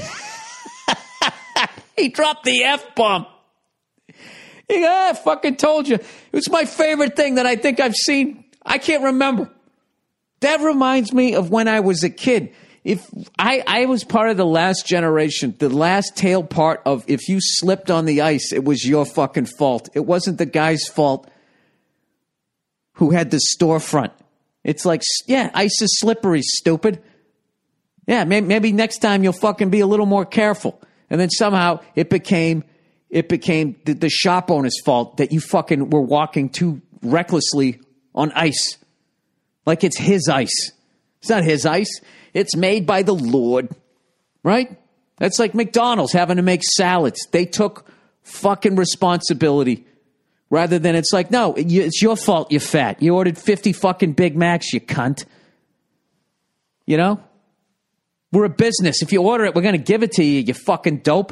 He dropped the F-bomb. He goes, I fucking told you. It was my favorite thing that I think I've seen. I can't remember. That reminds me of when I was a kid. If I, I was part of the last generation, the last tail part of if you slipped on the ice, it was your fucking fault. It wasn't the guy's fault who had the storefront. It's like, yeah, ice is slippery, stupid. Yeah, maybe, maybe next time you'll fucking be a little more careful. And then somehow it became, it became the, the shop owner's fault that you fucking were walking too recklessly on ice. Like it's his ice. It's not his ice. It's made by the Lord, right? That's like McDonald's having to make salads. They took fucking responsibility rather than it's like, no, it's your fault, you're fat. You ordered fifty fucking Big Macs, you cunt. You know? We're a business. If you order it, we're going to give it to you, you fucking dope.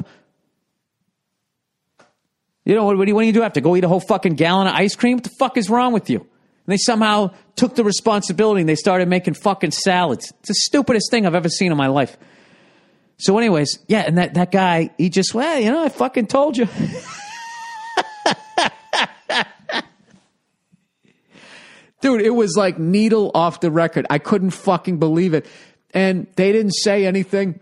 You know, what, what, do you, what do you do? Have to go eat a whole fucking gallon of ice cream? What the fuck is wrong with you? And they somehow took the responsibility and they started making fucking salads. It's the stupidest thing I've ever seen in my life. So anyways, yeah, and that, that guy, he just, well, you know, I fucking told you. Dude, it was like needle off the record. I couldn't fucking believe it. And they didn't say anything.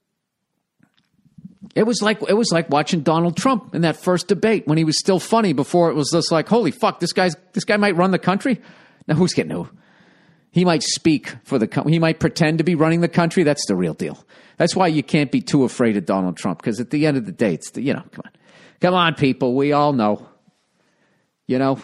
It was like it was like watching Donald Trump in that first debate when he was still funny before it was just like, holy fuck, this guy's this guy might run the country. Now who's getting who? He might speak for the country. He might pretend to be running the country. That's the real deal. That's why you can't be too afraid of Donald Trump, because at the end of the day, it's the, you know, come on. Come on, people. We all know. You know?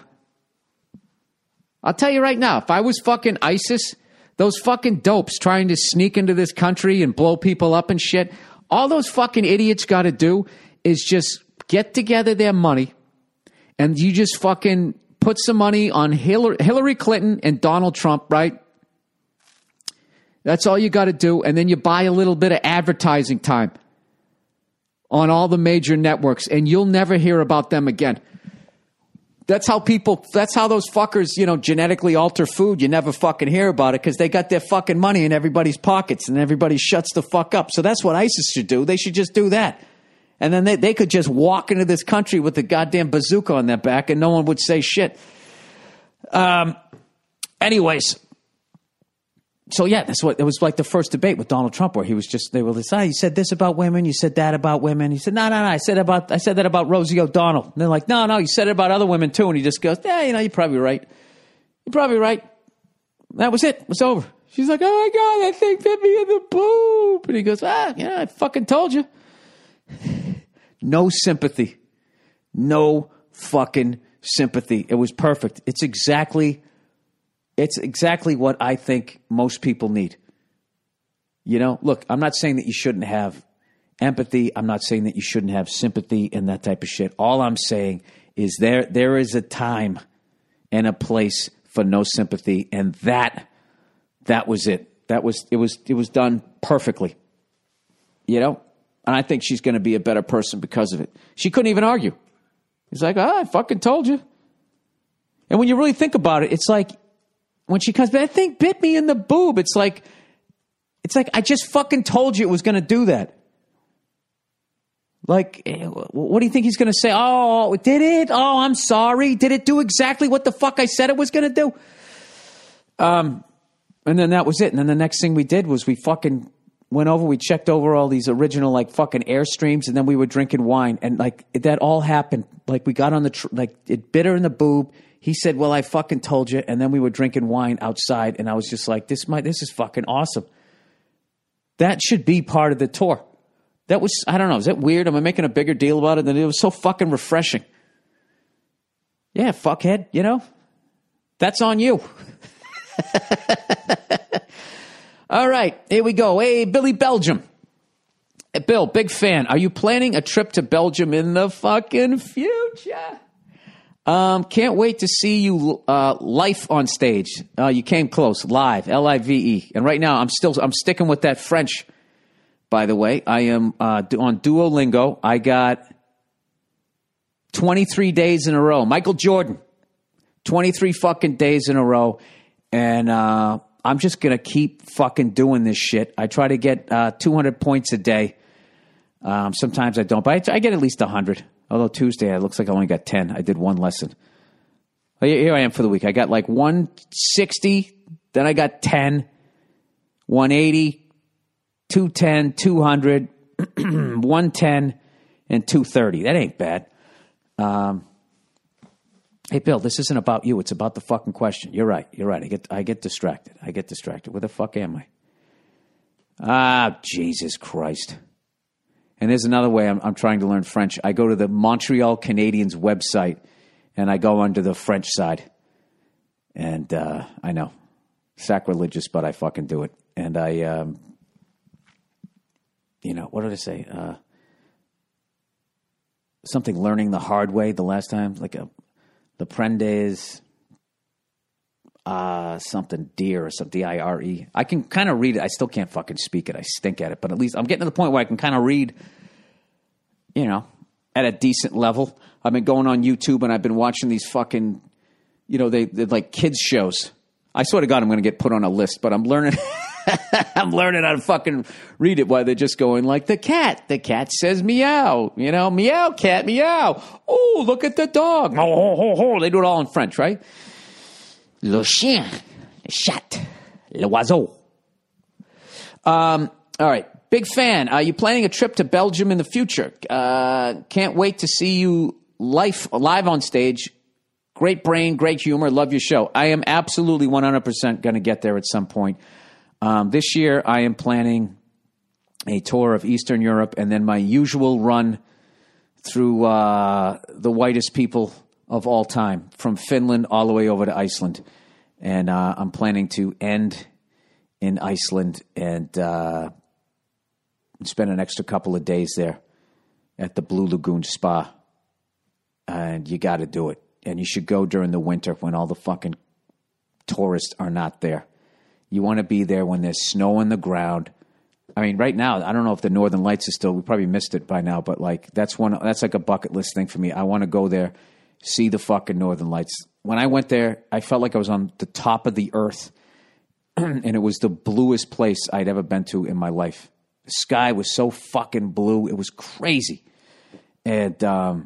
I'll tell you right now, if I was fucking ISIS, those fucking dopes trying to sneak into this country and blow people up and shit, all those fucking idiots got to do is just get together their money and you just fucking put some money on Hillary, Hillary Clinton and Donald Trump, right? That's all you got to do. And then you buy a little bit of advertising time on all the major networks and you'll never hear about them again. That's how people, that's how those fuckers, you know, genetically alter food. You never fucking hear about it because they got their fucking money in everybody's pockets and everybody shuts the fuck up. So that's what ISIS should do. They should just do that. And then they, they could just walk into this country with the goddamn bazooka on their back and no one would say shit. Um, anyways. So yeah, that's what, it was like the first debate with Donald Trump where he was just, they were like, oh, you said this about women, you said that about women. He said, no, no, no, I said about, I said that about Rosie O'Donnell. And they're like, no, no, you said it about other women too. And he just goes, yeah, you know, you're probably right. You're probably right. That was it. It was over. She's like, oh my God, that thing bit me in the boob. And he goes, ah, yeah, I fucking told you. No sympathy. No fucking sympathy. It was perfect. It's exactly It's exactly what I think most people need. You know, look, I'm not saying that you shouldn't have empathy. I'm not saying that you shouldn't have sympathy and that type of shit. All I'm saying is there there is a time and a place for no sympathy, and that that was it. That was it was it was done perfectly. You know? And I think she's going to be a better person because of it. She couldn't even argue. He's like, oh, I fucking told you. And when you really think about it, it's like, when she comes back, that thing bit me in the boob. It's like, it's like, I just fucking told you it was going to do that. Like, what do you think he's going to say? Oh, did it? Oh, I'm sorry. Did it do exactly what the fuck I said it was going to do? Um, and then that was it. And then the next thing we did was we fucking went over, we checked over all these original, like, fucking Airstreams, and then we were drinking wine. And, like, that all happened. Like, we got on the, tr- like, it bit her in the boob. He said, well, I fucking told you. And then we were drinking wine outside, and I was just like, this might, this is fucking awesome. That should be part of the tour. That was, I don't know, is that weird? Am I making a bigger deal about it? Than it was so fucking refreshing. Yeah, fuckhead, you know? That's on you. All right, here we go. Hey, Billy Belgium. Hey, Bill, big fan. Are you planning a trip to Belgium in the fucking future? Um, can't wait to see you uh, live on stage. Uh, you came close, live, L I V E. And right now, I'm still I'm sticking with that French. By the way, I am uh, on Duolingo. I got twenty-three days in a row. Michael Jordan, twenty-three fucking days in a row, and uh, I'm just gonna keep fucking doing this shit. I try to get uh, two hundred points a day. Um, sometimes I don't, but I, I get at least one hundred. Although Tuesday, it looks like I only got ten. I did one lesson. Here I am for the week. I got like one sixty, then I got ten, one eighty, two ten, two hundred, one ten, and two thirty. That ain't bad. Um, hey, Bill, this isn't about you. It's about the fucking question. You're right. You're right. I get I get distracted. I get distracted. Where the fuck am I? Ah, Jesus Christ. And there's another way I'm, I'm trying to learn French. I go to the Montreal Canadiens website, and I go under the French side. And uh, I know, sacrilegious, but I fucking do it. And I, um, you know, what did I say? Uh, something learning the hard way the last time, like a the prendes, uh, something deer or something, D I R E. I can kind of read it. I still can't fucking speak it. I stink at it. But at least I'm getting to the point where I can kind of read, you know, at a decent level. I've been going on YouTube and I've been watching these fucking, you know, they, they're like kids shows. I swear to God, I'm going to get put on a list, but I'm learning, I'm learning how to fucking read it while they're just going like, the cat, the cat says meow, you know, meow, cat, meow. Oh, look at the dog. Oh, oh, oh, oh. They do it all in French, right? Le chien, le chat, l'oiseau. Um, all right. Big fan. Are you planning a trip to Belgium in the future? Uh, can't wait to see you live, live on stage. Great brain, great humor. Love your show. I am absolutely one hundred percent going to get there at some point. Um, this year, I am planning a tour of Eastern Europe and then my usual run through uh, the whitest people of all time, from Finland all the way over to Iceland. And uh, I'm planning to end in Iceland and uh, spend an extra couple of days there at the Blue Lagoon Spa. And you got to do it. And you should go during the winter when all the fucking tourists are not there. You want to be there when there's snow on the ground. I mean, right now, I don't know if the Northern Lights is still, we probably missed it by now, but like that's one, that's like a bucket list thing for me. I want to go there, see the fucking Northern Lights. When I went there, I felt like I was on the top of the earth, and it was the bluest place I'd ever been to in my life. The sky was so fucking blue. It was crazy. And um,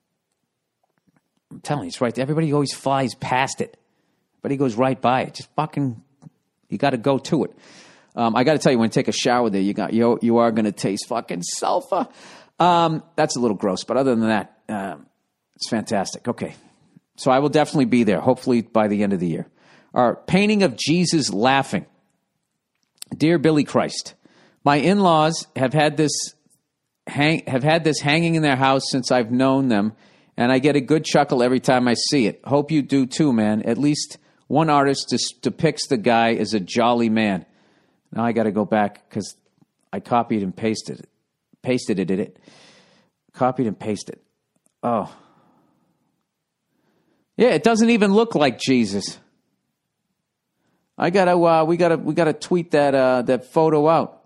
I'm telling you, it's right there. Everybody always flies past it. Everybody goes right by it. Just fucking, you got to go to it. Um, I got to tell you, when you take a shower there, you got you, you are going to taste fucking sulfur. Um, that's a little gross, but other than that, um, it's fantastic. Okay. So I will definitely be there, hopefully by the end of the year. Our painting of Jesus laughing. Dear Billy Christ, my in-laws have had this hang, have had this hanging in their house since I've known them, and I get a good chuckle every time I see it. Hope you do too, man. At least one artist dis- depicts the guy as a jolly man. Now I got to go back because I copied and pasted it. Pasted it, did it? Copied and pasted. Oh. Yeah, it doesn't even look like Jesus. I gotta, uh, we gotta, we gotta tweet that uh, that photo out.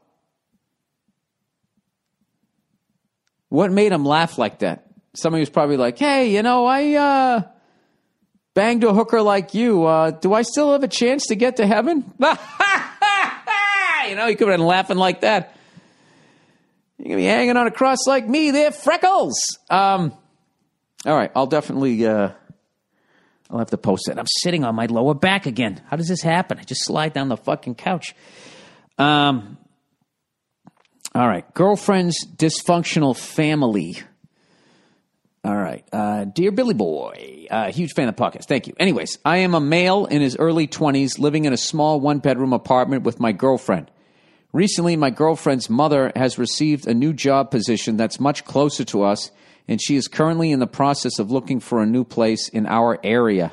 What made him laugh like that? Somebody was probably like, "Hey, you know, I uh, banged a hooker like you. Uh, do I still have a chance to get to heaven?" You know, he could have been laughing like that. You're going to be hanging on a cross like me there, Freckles. Um, all right, I'll definitely, uh, I'll have to post it. I'm sitting on my lower back again. How does this happen? I just slide down the fucking couch. Um, all right, girlfriend's dysfunctional family. All right. Uh, dear Billy Boy, uh, huge fan of the podcast. Thank you. Anyways, I am a male in his early twenties living in a small one-bedroom apartment with my girlfriend. Recently, my girlfriend's mother has received a new job position that's much closer to us, and she is currently in the process of looking for a new place in our area.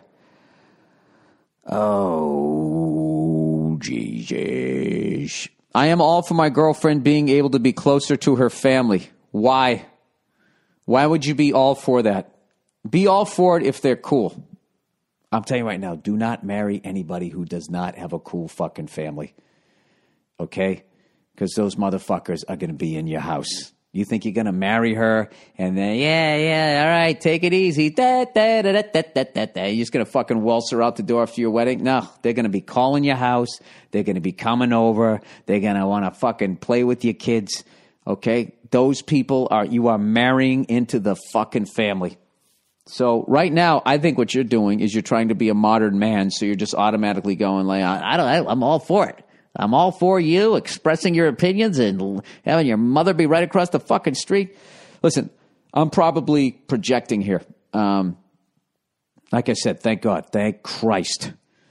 Oh, Jesus. I am all for my girlfriend being able to be closer to her family. Why? Why would you be all for that? Be all for it if they're cool. I'm telling you right now, do not marry anybody who does not have a cool fucking family. Okay? Because those motherfuckers are going to be in your house. You think you're going to marry her and then, yeah, yeah, all right, take it easy. Da, da, da, da, da, da, da, da. You're just going to fucking waltz her out the door after your wedding? No, they're going to be calling your house. They're going to be coming over. They're going to want to fucking play with your kids. Okay? Those people are, you are marrying into the fucking family. So right now, I think what you're doing is you're trying to be a modern man. So you're just automatically going like, I don't, I, I'm all for it. I'm all for you expressing your opinions and having your mother be right across the fucking street. Listen, I'm probably projecting here. Um, like I said, thank God, thank Christ.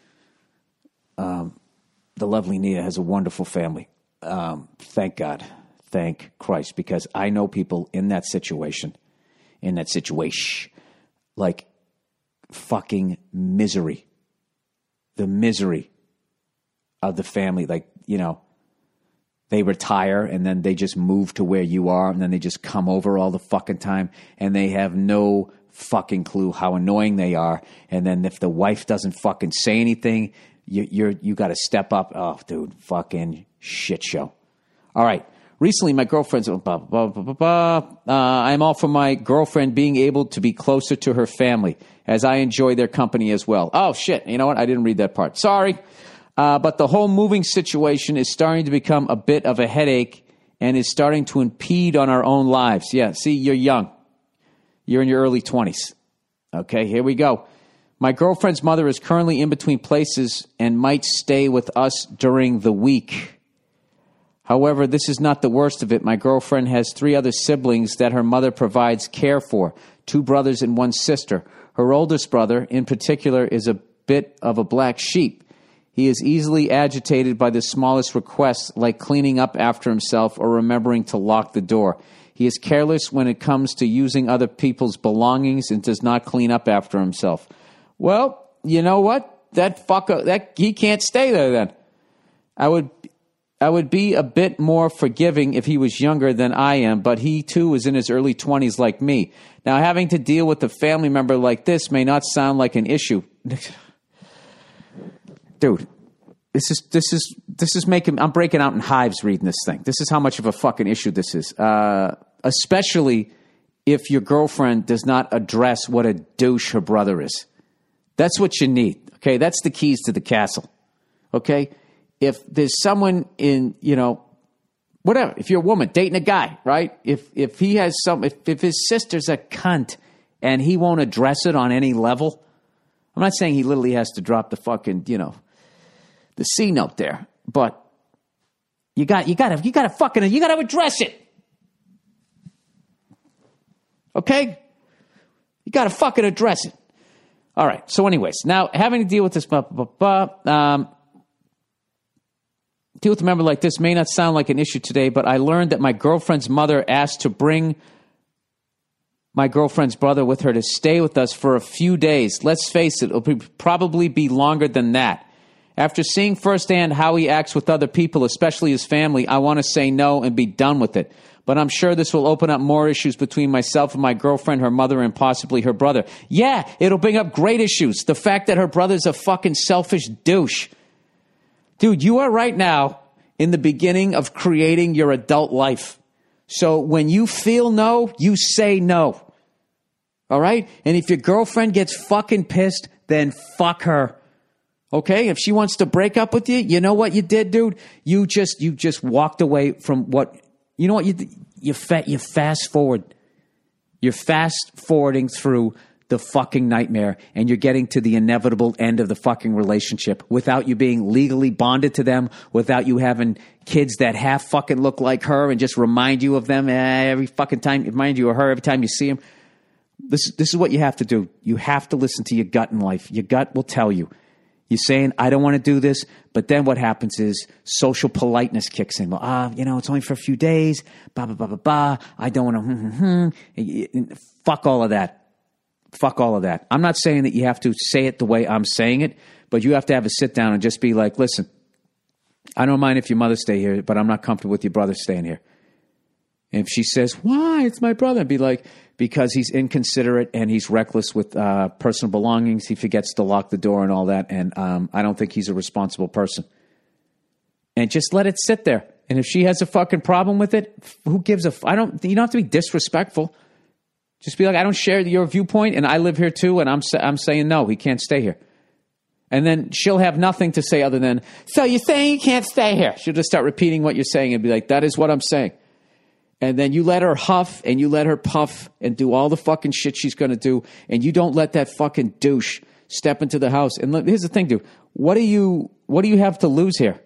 Um, the lovely Nia has a wonderful family. Um, thank God. Thank Christ, because I know people in that situation, in that situation, like fucking misery. The misery of the family, like, you know, they retire and then they just move to where you are and then they just come over all the fucking time and they have no fucking clue how annoying they are. And then if the wife doesn't fucking say anything, you, you're, you got to step up. Oh, dude, fucking shit show. All right. Recently, my girlfriend's, blah, blah, blah, blah, blah. Uh, I'm all for my girlfriend being able to be closer to her family, as I enjoy their company as well. Oh, shit. You know what? I didn't read that part. Sorry. Uh, but the whole moving situation is starting to become a bit of a headache and is starting to impede on our own lives. Yeah, see, you're young. You're in your early twenties. Okay, here we go. My girlfriend's mother is currently in between places and might stay with us during the week. However, this is not the worst of it. My girlfriend has three other siblings that her mother provides care for, two brothers and one sister. Her oldest brother, in particular, is a bit of a black sheep. He is easily agitated by the smallest requests, like cleaning up after himself or remembering to lock the door. He is careless when it comes to using other people's belongings and does not clean up after himself. Well, you know what? That fucker, that he can't stay there then. I would... I would be a bit more forgiving if he was younger than I am, but he too is in his early twenties like me. Now, having to deal with a family member like this may not sound like an issue. Dude, this is this is this is making I'm breaking out in hives reading this thing. This is how much of a fucking issue this is. Uh, especially if your girlfriend does not address what a douche her brother is. That's what you need. Okay, that's the keys to the castle. Okay? If there's someone in, you know, whatever, if you're a woman dating a guy, right? If if he has some, if, if his sister's a cunt and he won't address it on any level, I'm not saying he literally has to drop the fucking, you know, the C note there, but you got, you got to, you got to fucking, you got to address it. Okay? You got to fucking address it. All right. So anyways, now having to deal with this, blah, blah, blah, blah, um, deal with a member like this may not sound like an issue today, but I learned that my girlfriend's mother asked to bring my girlfriend's brother with her to stay with us for a few days. Let's face it, it'll be, probably be longer than that. After seeing firsthand how he acts with other people, especially his family, I want to say no and be done with it. But I'm sure this will open up more issues between myself and my girlfriend, her mother, and possibly her brother. Yeah, it'll bring up great issues. The fact that her brother's a fucking selfish douche. Dude, you are right now in the beginning of creating your adult life. So when you feel no, you say no. All right? And if your girlfriend gets fucking pissed, then fuck her. Okay? If she wants to break up with you, you know what you did, dude? You just you just walked away from what, you know what you did? you, fa- you fast forward. You're fast forwarding through the fucking nightmare, and you're getting to the inevitable end of the fucking relationship without you being legally bonded to them, without you having kids that half fucking look like her and just remind you of them every fucking time, remind you of her every time you see them. This, this is what you have to do. You have to listen to your gut in life. Your gut will tell you. You're saying, I don't want to do this, but then what happens is social politeness kicks in. Well, ah, you know, it's only for a few days, blah, blah, blah, blah, blah. I don't want to, hmm, hmm, hmm. Fuck all of that. Fuck all of that. I'm not saying that you have to say it the way I'm saying it, but you have to have a sit down and just be like, listen, I don't mind if your mother stay here, but I'm not comfortable with your brother staying here. And if she says, why? It's my brother. I'd be like, because he's inconsiderate and he's reckless with uh, personal belongings. He forgets to lock the door and all that. And um, I don't think he's a responsible person. And just let it sit there. And if she has a fucking problem with it, who gives a f- I don't, you don't have to be disrespectful. Just be like, I don't share your viewpoint, and I live here too, and I'm sa- I'm saying no, he can't stay here. And then she'll have nothing to say other than, so you're saying you can't stay here. She'll just start repeating what you're saying and be like, that is what I'm saying. And then you let her huff and you let her puff and do all the fucking shit she's going to do, and you don't let that fucking douche step into the house. And look, here's the thing, dude. What do you what do you have to lose here?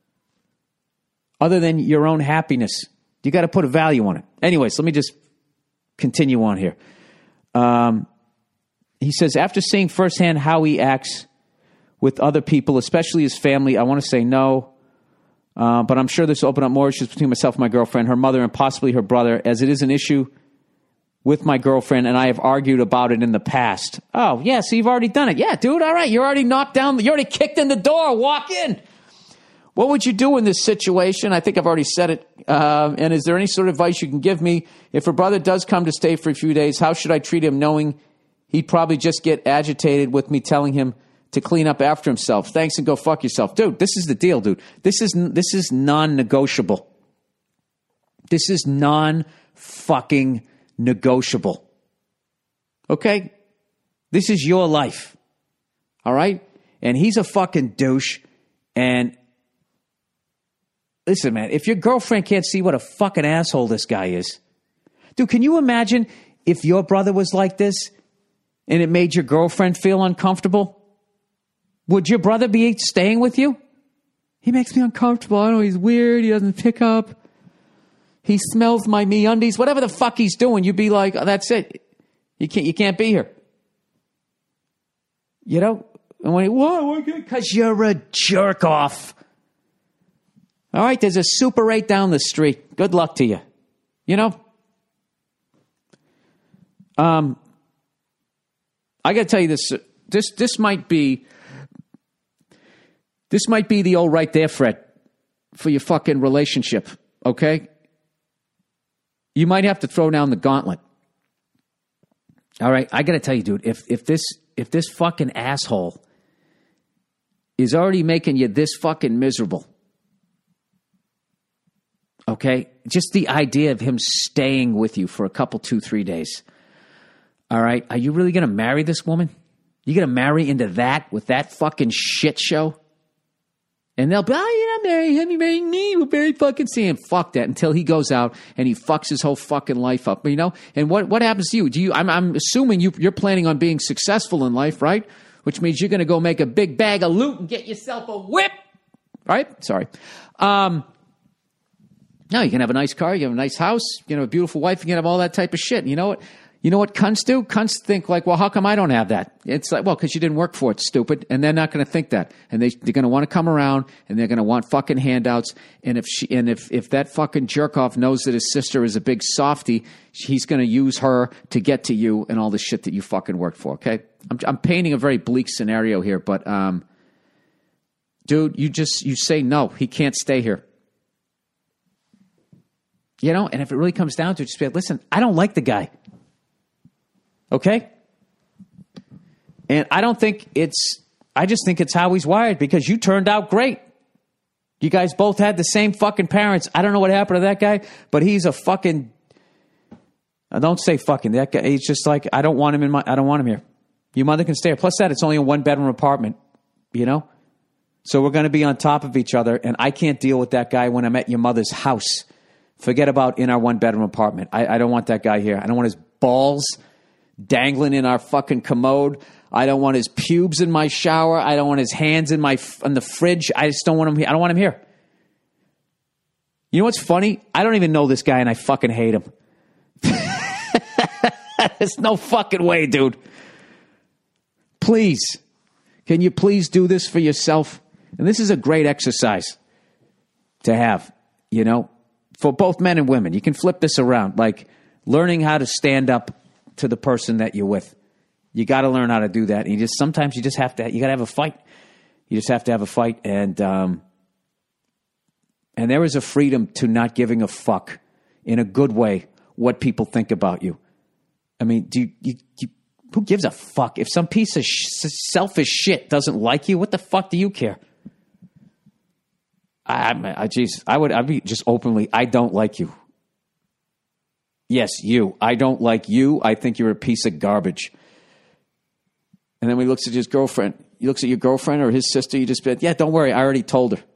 Other than your own happiness. You got to put a value on it. Anyways, let me just continue on here. Um, he says, after seeing firsthand how he acts with other people, especially his family, I want to say no. Uh, but I'm sure this will open up more issues between myself and my girlfriend, her mother, and possibly her brother, as it is an issue with my girlfriend, and I have argued about it in the past. Oh, yeah, so you've already done it. Yeah, dude, all right. You're already knocked down. You're already kicked in the door. Walk in. What would you do in this situation? I think I've already said it. Uh, and is there any sort of advice you can give me? If her brother does come to stay for a few days, how should I treat him, knowing he'd probably just get agitated with me telling him to clean up after himself? Thanks, and go fuck yourself. Dude, this is the deal, dude. This is this is non-negotiable. This is non-fucking negotiable. Okay? This is your life. All right? And he's a fucking douche. And listen, man, if your girlfriend can't see what a fucking asshole this guy is, dude, can you imagine if your brother was like this and it made your girlfriend feel uncomfortable? Would your brother be staying with you? He makes me uncomfortable. I don't know, he's weird. He doesn't pick up. He smells my MeUndies. Whatever the fuck he's doing, you'd be like, oh, that's it. You can't, you can't be here. You know? And when he, why? Because you're a jerk off. All right, there's a Super eight down the street. Good luck to you. You know? Um, I got to tell you this. This this might be this might be the old right there, Fred, for your fucking relationship. Okay? You might have to throw down the gauntlet. All right, I got to tell you, dude. If if this if this fucking asshole is already making you this fucking miserable. Okay? Just the idea of him staying with you for a couple, two, three days. All right? Are you really going to marry this woman? You going to marry into that with that fucking shit show? And they'll be, oh, you're not marrying him, you're marrying me. We're very fucking seeing. Fuck that until he goes out and he fucks his whole fucking life up, you know? And what, what happens to you? Do you? I'm, I'm assuming you, you're planning on being successful in life, right? Which means you're going to go make a big bag of loot and get yourself a whip. Right? Sorry. Um... No, you can have a nice car, you have a nice house, you can have a beautiful wife, you can have all that type of shit. And you know what? You know what cunts do? Cunts think like, well, how come I don't have that? It's like, well, because you didn't work for it, stupid. And they're not going to think that. And they, they're going to want to come around and they're going to want fucking handouts. And if she, and if, if that fucking jerk off knows that his sister is a big softie, he's going to use her to get to you and all the shit that you fucking worked for. Okay. I'm, I'm painting a very bleak scenario here, but, um, dude, you just, you say no, he can't stay here. You know, and if it really comes down to it, just be like, listen, I don't like the guy. Okay? And I don't think it's, I just think it's how he's wired because you turned out great. You guys both had the same fucking parents. I don't know what happened to that guy, but he's a fucking, I don't say fucking, that guy, he's just like, I don't want him in my, I don't want him here. Your mother can stay here. Plus that, it's only a one bedroom apartment, you know? So we're going to be on top of each other and I can't deal with that guy when I'm at your mother's house Forget about in our one-bedroom apartment. I, I don't want that guy here. I don't want his balls dangling in our fucking commode. I don't want his pubes in my shower. I don't want his hands in my in the fridge. I just don't want him here. I don't want him here. You know what's funny? I don't even know this guy, and I fucking hate him. There's no fucking way, dude. Please. Can you please do this for yourself? And this is a great exercise to have, you know, for both men and women. You can flip this around, like learning how to stand up to the person that you're with. You got to learn how to do that. And you just, sometimes you just have to, you got to have a fight. You just have to have a fight. And, um, and there is a freedom to not giving a fuck in a good way what people think about you. I mean, do you, you, you who gives a fuck? If some piece of sh- selfish shit doesn't like you, what the fuck do you care? I, I, I geez, I would, I'd be just openly, I don't like you. Yes, you. I don't like you. I think you're a piece of garbage. And then when he looks at his girlfriend, he looks at your girlfriend or his sister, you just be like, yeah, don't worry, I already told her.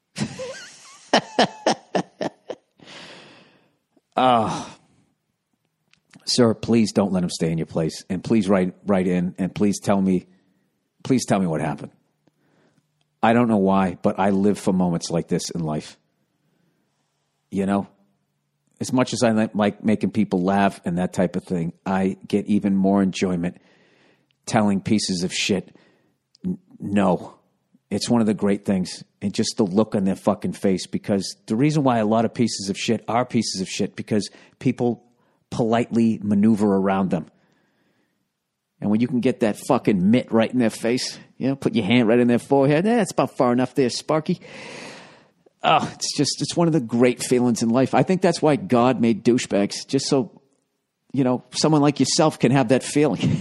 Oh. Sir, please don't let him stay in your place. And please write write in and please tell me, please tell me what happened. I don't know why, but I live for moments like this in life. You know? As much as I like making people laugh and that type of thing, I get even more enjoyment telling pieces of shit no. It's one of the great things. And just the look on their fucking face, because the reason why a lot of pieces of shit are pieces of shit, because people politely maneuver around them. And when you can get that fucking mitt right in their face, you know, put your hand right in their forehead, eh, that's about far enough there, Sparky. Oh, it's just, it's one of the great feelings in life. I think that's why God made douchebags, just so, you know, someone like yourself can have that feeling.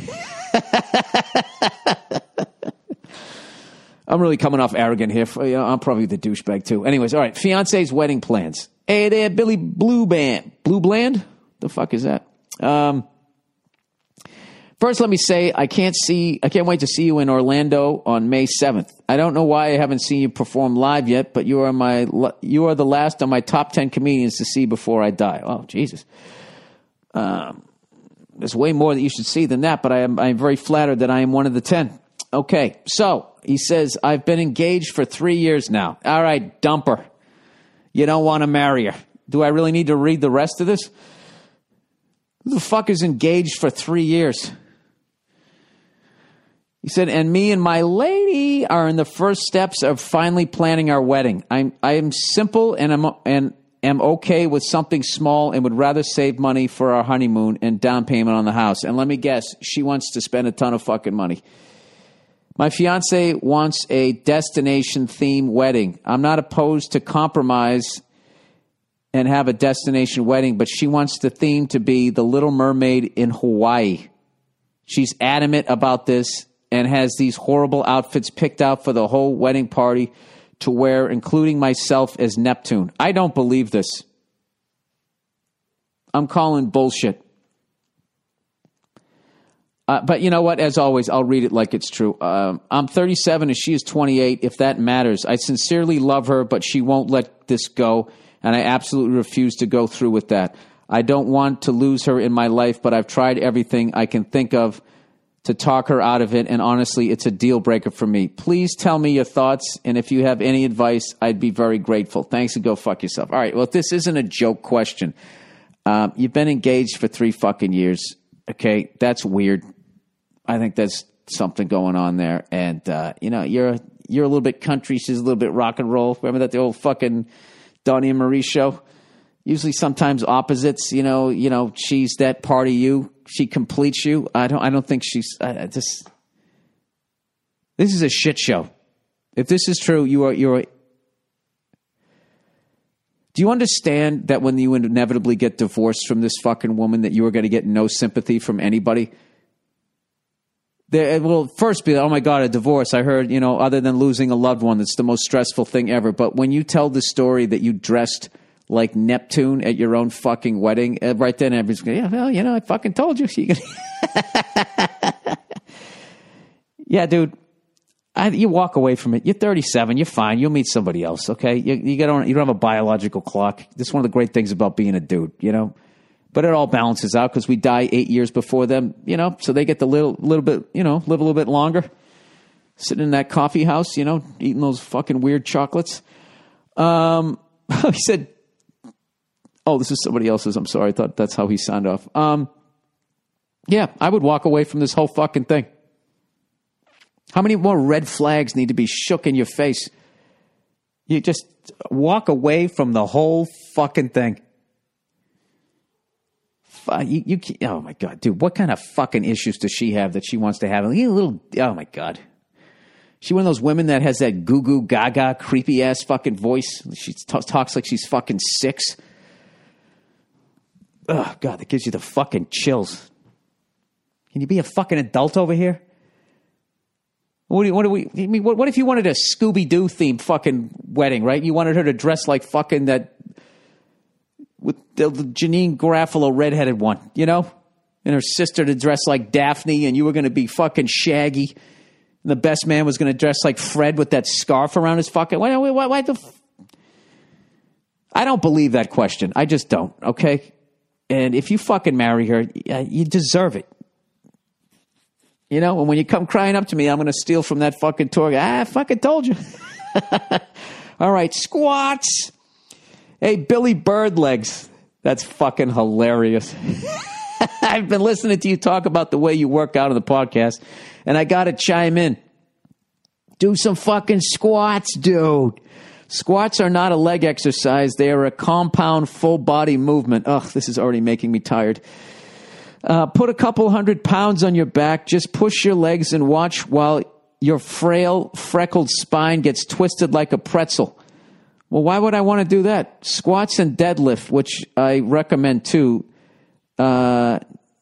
I'm really coming off arrogant here. For, you know, I'm probably the douchebag too. Anyways, all right. Fiance's wedding plans. Hey there, Billy Blue Band. Blue Bland? The fuck is that? Um, first, let me say I can't see. I can't wait to see you in Orlando on May seventh. I don't know why I haven't seen you perform live yet, but you are my you are the last on my top ten comedians to see before I die. Oh, Jesus. Um, there's way more that you should see than that, but I am I'm very flattered that I am one of the ten. Okay, so he says, I've been engaged for three years now. All right, dumper. You don't want to marry her. Do I really need to read the rest of this? Who the fuck is engaged for three years? He said, and me and my lady are in the first steps of finally planning our wedding. I'm I am simple and I'm and am okay with something small and would rather save money for our honeymoon and down payment on the house. And let me guess, she wants to spend a ton of fucking money. My fiance wants a destination-themed wedding. I'm not opposed to compromise and have a destination wedding, but she wants the theme to be the Little Mermaid in Hawaii. She's adamant about this and has these horrible outfits picked out for the whole wedding party to wear, including myself as Neptune. I don't believe this. I'm calling bullshit. Uh, but you know what? As always, I'll read it like it's true. Um, I'm thirty-seven and she is twenty-eight, if that matters. I sincerely love her, but she won't let this go, and I absolutely refuse to go through with that. I don't want to lose her in my life, but I've tried everything I can think of to talk her out of it, and honestly, it's a deal breaker for me. Please tell me your thoughts, and if you have any advice, I'd be very grateful. Thanks, and go fuck yourself. All right, well, this isn't a joke question. Um, you've been engaged for three fucking years, okay? That's weird. I think there's something going on there. And, uh, you know, you're you're a little bit country. She's a little bit rock and roll. Remember that the old fucking Donnie and Marie show? Usually sometimes opposites, you know, you know, she's that part of you. She completes you. I don't I don't think she's I, I just this is a shit show. If this is true, you are you're do you understand that when you inevitably get divorced from this fucking woman that you are going to get no sympathy from anybody? There, well, first be, oh my God, a divorce. I heard, you know, other than losing a loved one, it's the most stressful thing ever. But when you tell the story that you dressed like Neptune at your own fucking wedding, right then everybody's going, yeah, well, you know, I fucking told you. you yeah, dude, I, you walk away from it. You're thirty-seven. You're fine. You'll meet somebody else. Okay. You, you don't. You don't have a biological clock. This is one of the great things about being a dude. You know. But it all balances out because we die eight years before them. You know. So they get the little little bit. You know, live a little bit longer. Sitting in that coffee house. You know, eating those fucking weird chocolates. Um, he said, "Oh, this is somebody else's." I'm sorry. I thought that's how he signed off. Um, yeah, I would walk away from this whole fucking thing. How many more red flags need to be shook in your face? You just walk away from the whole fucking thing. You, you, oh, my God, dude. What kind of fucking issues does she have that she wants to have? A little, oh, my God. She one of those women that has that goo-goo gaga creepy-ass fucking voice. She t- talks like she's fucking six. Oh, God, that gives you the fucking chills. Can you be a fucking adult over here? What do, you, what do we? I mean, what, what if you wanted a Scooby-Doo themed fucking wedding, right? You wanted her to dress like fucking that with the, the Janine Garofalo redheaded one, you know, and her sister to dress like Daphne, and you were going to be fucking Shaggy, and the best man was going to dress like Fred with that scarf around his fucking. Why? Why? Why the? F- I don't believe that question. I just don't. Okay, and if you fucking marry her, you deserve it. You know, and when you come crying up to me, I'm going to steal from that fucking tour guy. Ah, I fucking told you. All right, squats. Hey, Billy Birdlegs. That's fucking hilarious. I've been listening to you talk about the way you work out on the podcast, and I got to chime in. Do some fucking squats, dude. Squats are not a leg exercise. They are a compound full body movement. Ugh, this is already making me tired. Uh, put a couple hundred pounds on your back. Just push your legs and watch while your frail, freckled spine gets twisted like a pretzel. Well, why would I want to do that? Squats and deadlift, which I recommend too, uh,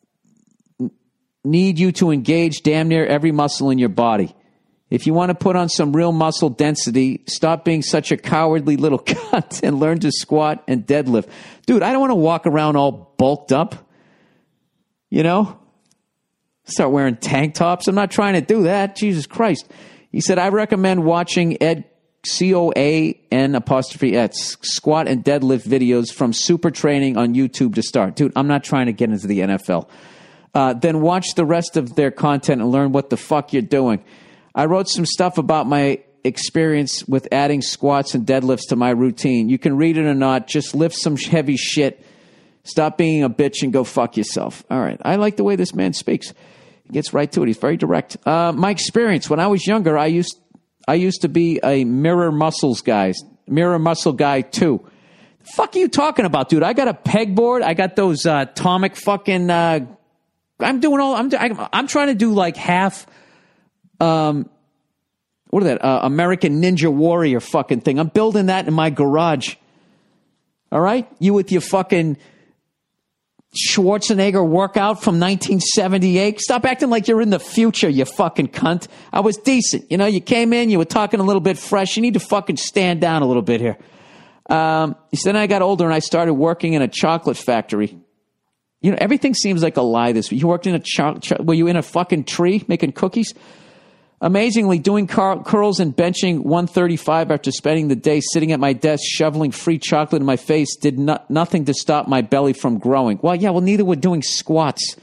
need you to engage damn near every muscle in your body. If you want to put on some real muscle density, stop being such a cowardly little cunt and learn to squat and deadlift. Dude, I don't want to walk around all bulked up. You know, start wearing tank tops. I'm not trying to do that. Jesus Christ. He said, I recommend watching Ed, C O A N apostrophe S, squat and deadlift videos from Super Training on YouTube to start. Dude, I'm not trying to get into the N F L. Uh, then watch the rest of their content and learn what the fuck you're doing. I wrote some stuff about my experience with adding squats and deadlifts to my routine. You can read it or not. Just lift some heavy shit. Stop being a bitch and go fuck yourself. All right. I like the way this man speaks. He gets right to it. He's very direct. Uh, my experience, when I was younger, I used I used to be a mirror muscles guy. Mirror muscle guy, too. The fuck are you talking about, dude? I got a pegboard. I got those uh, atomic fucking... Uh, I'm doing all... I'm, I'm trying to do like half... Um, what are that? Uh, American Ninja Warrior fucking thing. I'm building that in my garage. All right? You with your fucking... Schwarzenegger workout from nineteen seventy-eight. Stop acting like you're in the future, you fucking cunt. I was decent. You know, you came in, you were talking a little bit fresh. You need to fucking stand down a little bit here. Um, he said, then I got older and I started working in a chocolate factory. You know, everything seems like a lie this week. You worked in a, cho- cho- were you in a fucking tree making cookies? Amazingly, doing car- curls and benching one thirty-five after spending the day sitting at my desk shoveling free chocolate in my face did not, nothing to stop my belly from growing. Well, yeah, well, neither were doing squats.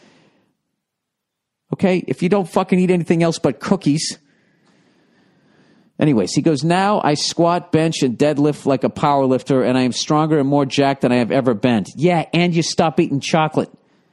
Okay? If you don't fucking eat anything else but cookies. Anyways, he goes, now I squat, bench, and deadlift like a power lifter, and I am stronger and more jacked than I have ever been. Yeah, and you stop eating chocolate.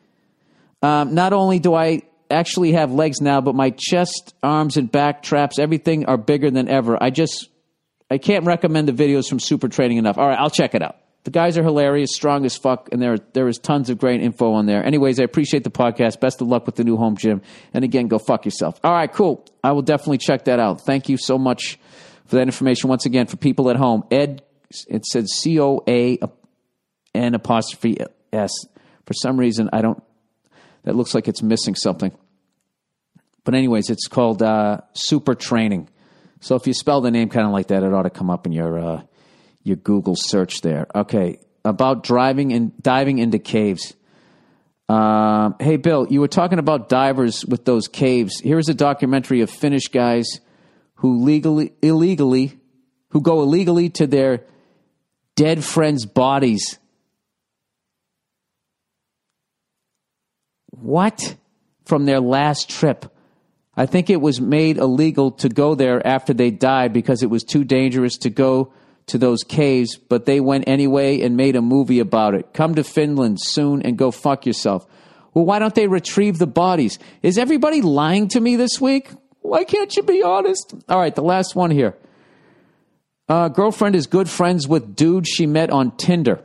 Um, not only do I... actually have legs now, but my chest, arms, and back traps, everything are bigger than ever. I just, I can't recommend the videos from Super Training enough. All right, I'll check it out. The guys are hilarious, strong as fuck, and there, there is tons of great info on there. Anyways, I appreciate the podcast. Best of luck with the new home gym. And again, go fuck yourself. All right, cool. I will definitely check that out. Thank you so much for that information. Once again, for people at home, Ed, it said C O A N apostrophe S. For some reason, I don't, that looks like it's missing something. But anyways, it's called uh, Super Training. So if you spell the name kind of like that, it ought to come up in your uh, your Google search there. Okay, about driving and diving into caves. Um, hey, Bill, you were talking about divers with those caves. Here's a documentary of Finnish guys who legally, illegally, who go illegally to their dead friends' bodies. What? From their last trip. I think it was made illegal to go there after they died because it was too dangerous to go to those caves, but they went anyway and made a movie about it. Come to Finland soon and go fuck yourself. Well, why don't they retrieve the bodies? Is everybody lying to me this week? Why can't you be honest? All right, the last one here. Uh, girlfriend is good friends with dude she met on Tinder.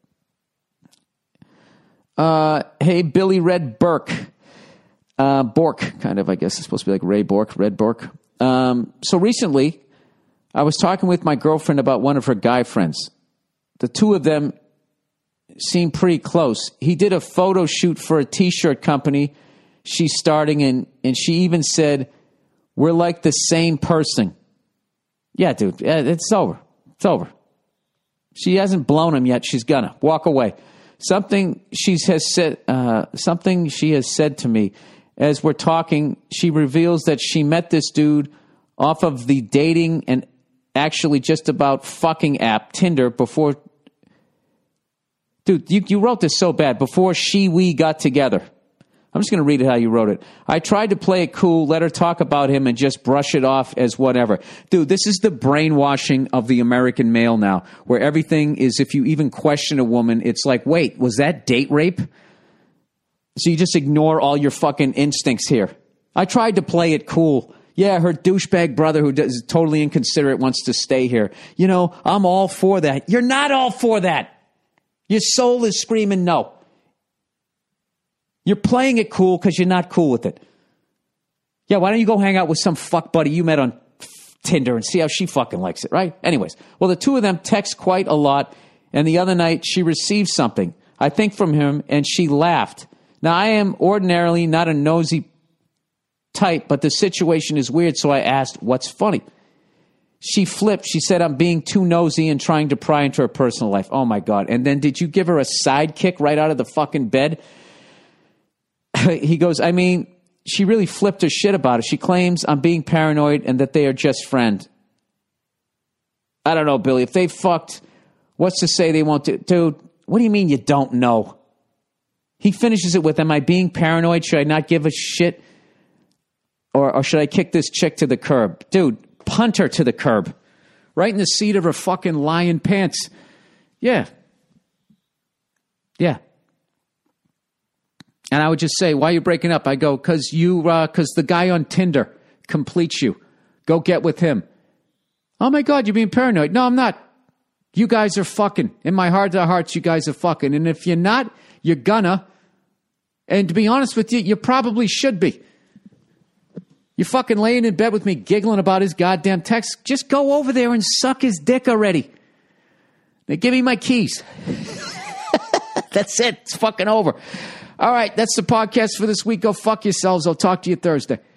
Uh, hey, Billy Red Burke. Uh, Bork, kind of, I guess it's supposed to be like Ray Bork, Red Bork. Um, so recently, I was talking with my girlfriend about one of her guy friends. The two of them seemed pretty close. He did a photo shoot for a t-shirt company she's starting, and, and she even said, we're like the same person. Yeah, dude, it's over. It's over. She hasn't blown him yet. She's gonna walk away. Something she has said. Uh, something she has said to me as we're talking. She reveals that she met this dude off of the dating and actually just about fucking app Tinder before. Dude, you, you wrote this so bad. Before she we got together. I'm just going to read it how you wrote it. I tried to play it cool, let her talk about him, and just brush it off as whatever. Dude, this is the brainwashing of the American male now, where everything is, if you even question a woman, it's like, wait, was that date rape? So you just ignore all your fucking instincts here. I tried to play it cool. Yeah, her douchebag brother who is totally inconsiderate wants to stay here. You know, I'm all for that. You're not all for that. Your soul is screaming no. You're playing it cool because you're not cool with it. Yeah, why don't you go hang out with some fuck buddy you met on Tinder and see how she fucking likes it, right? Anyways, well, the two of them text quite a lot, and the other night she received something, I think from him, and she laughed. Now, I am ordinarily not a nosy type, but the situation is weird, so I asked, what's funny? She flipped. She said, I'm being too nosy and trying to pry into her personal life. Oh, my God. And then did you give her a sidekick right out of the fucking bed? He goes, I mean, she really flipped her shit about it. She claims I'm being paranoid and that they are just friends. I don't know, Billy. If they fucked, what's to say they won't do? Dude, what do you mean you don't know? He finishes it with, am I being paranoid? Should I not give a shit? Or, or should I kick this chick to the curb? Dude, punt her to the curb. Right in the seat of her fucking lion pants. Yeah. Yeah. And I would just say, why are you breaking up? I go, because you, uh, because the guy on Tinder completes you. Go get with him. Oh my God, you're being paranoid. No, I'm not. You guys are fucking. In my heart of hearts, you guys are fucking. And if you're not, you're gonna. And to be honest with you, you probably should be. You're fucking laying in bed with me, giggling about his goddamn text. Just go over there and suck his dick already. Now give me my keys. That's it. It's fucking over. All right, that's the podcast for this week. Go fuck yourselves. I'll talk to you Thursday.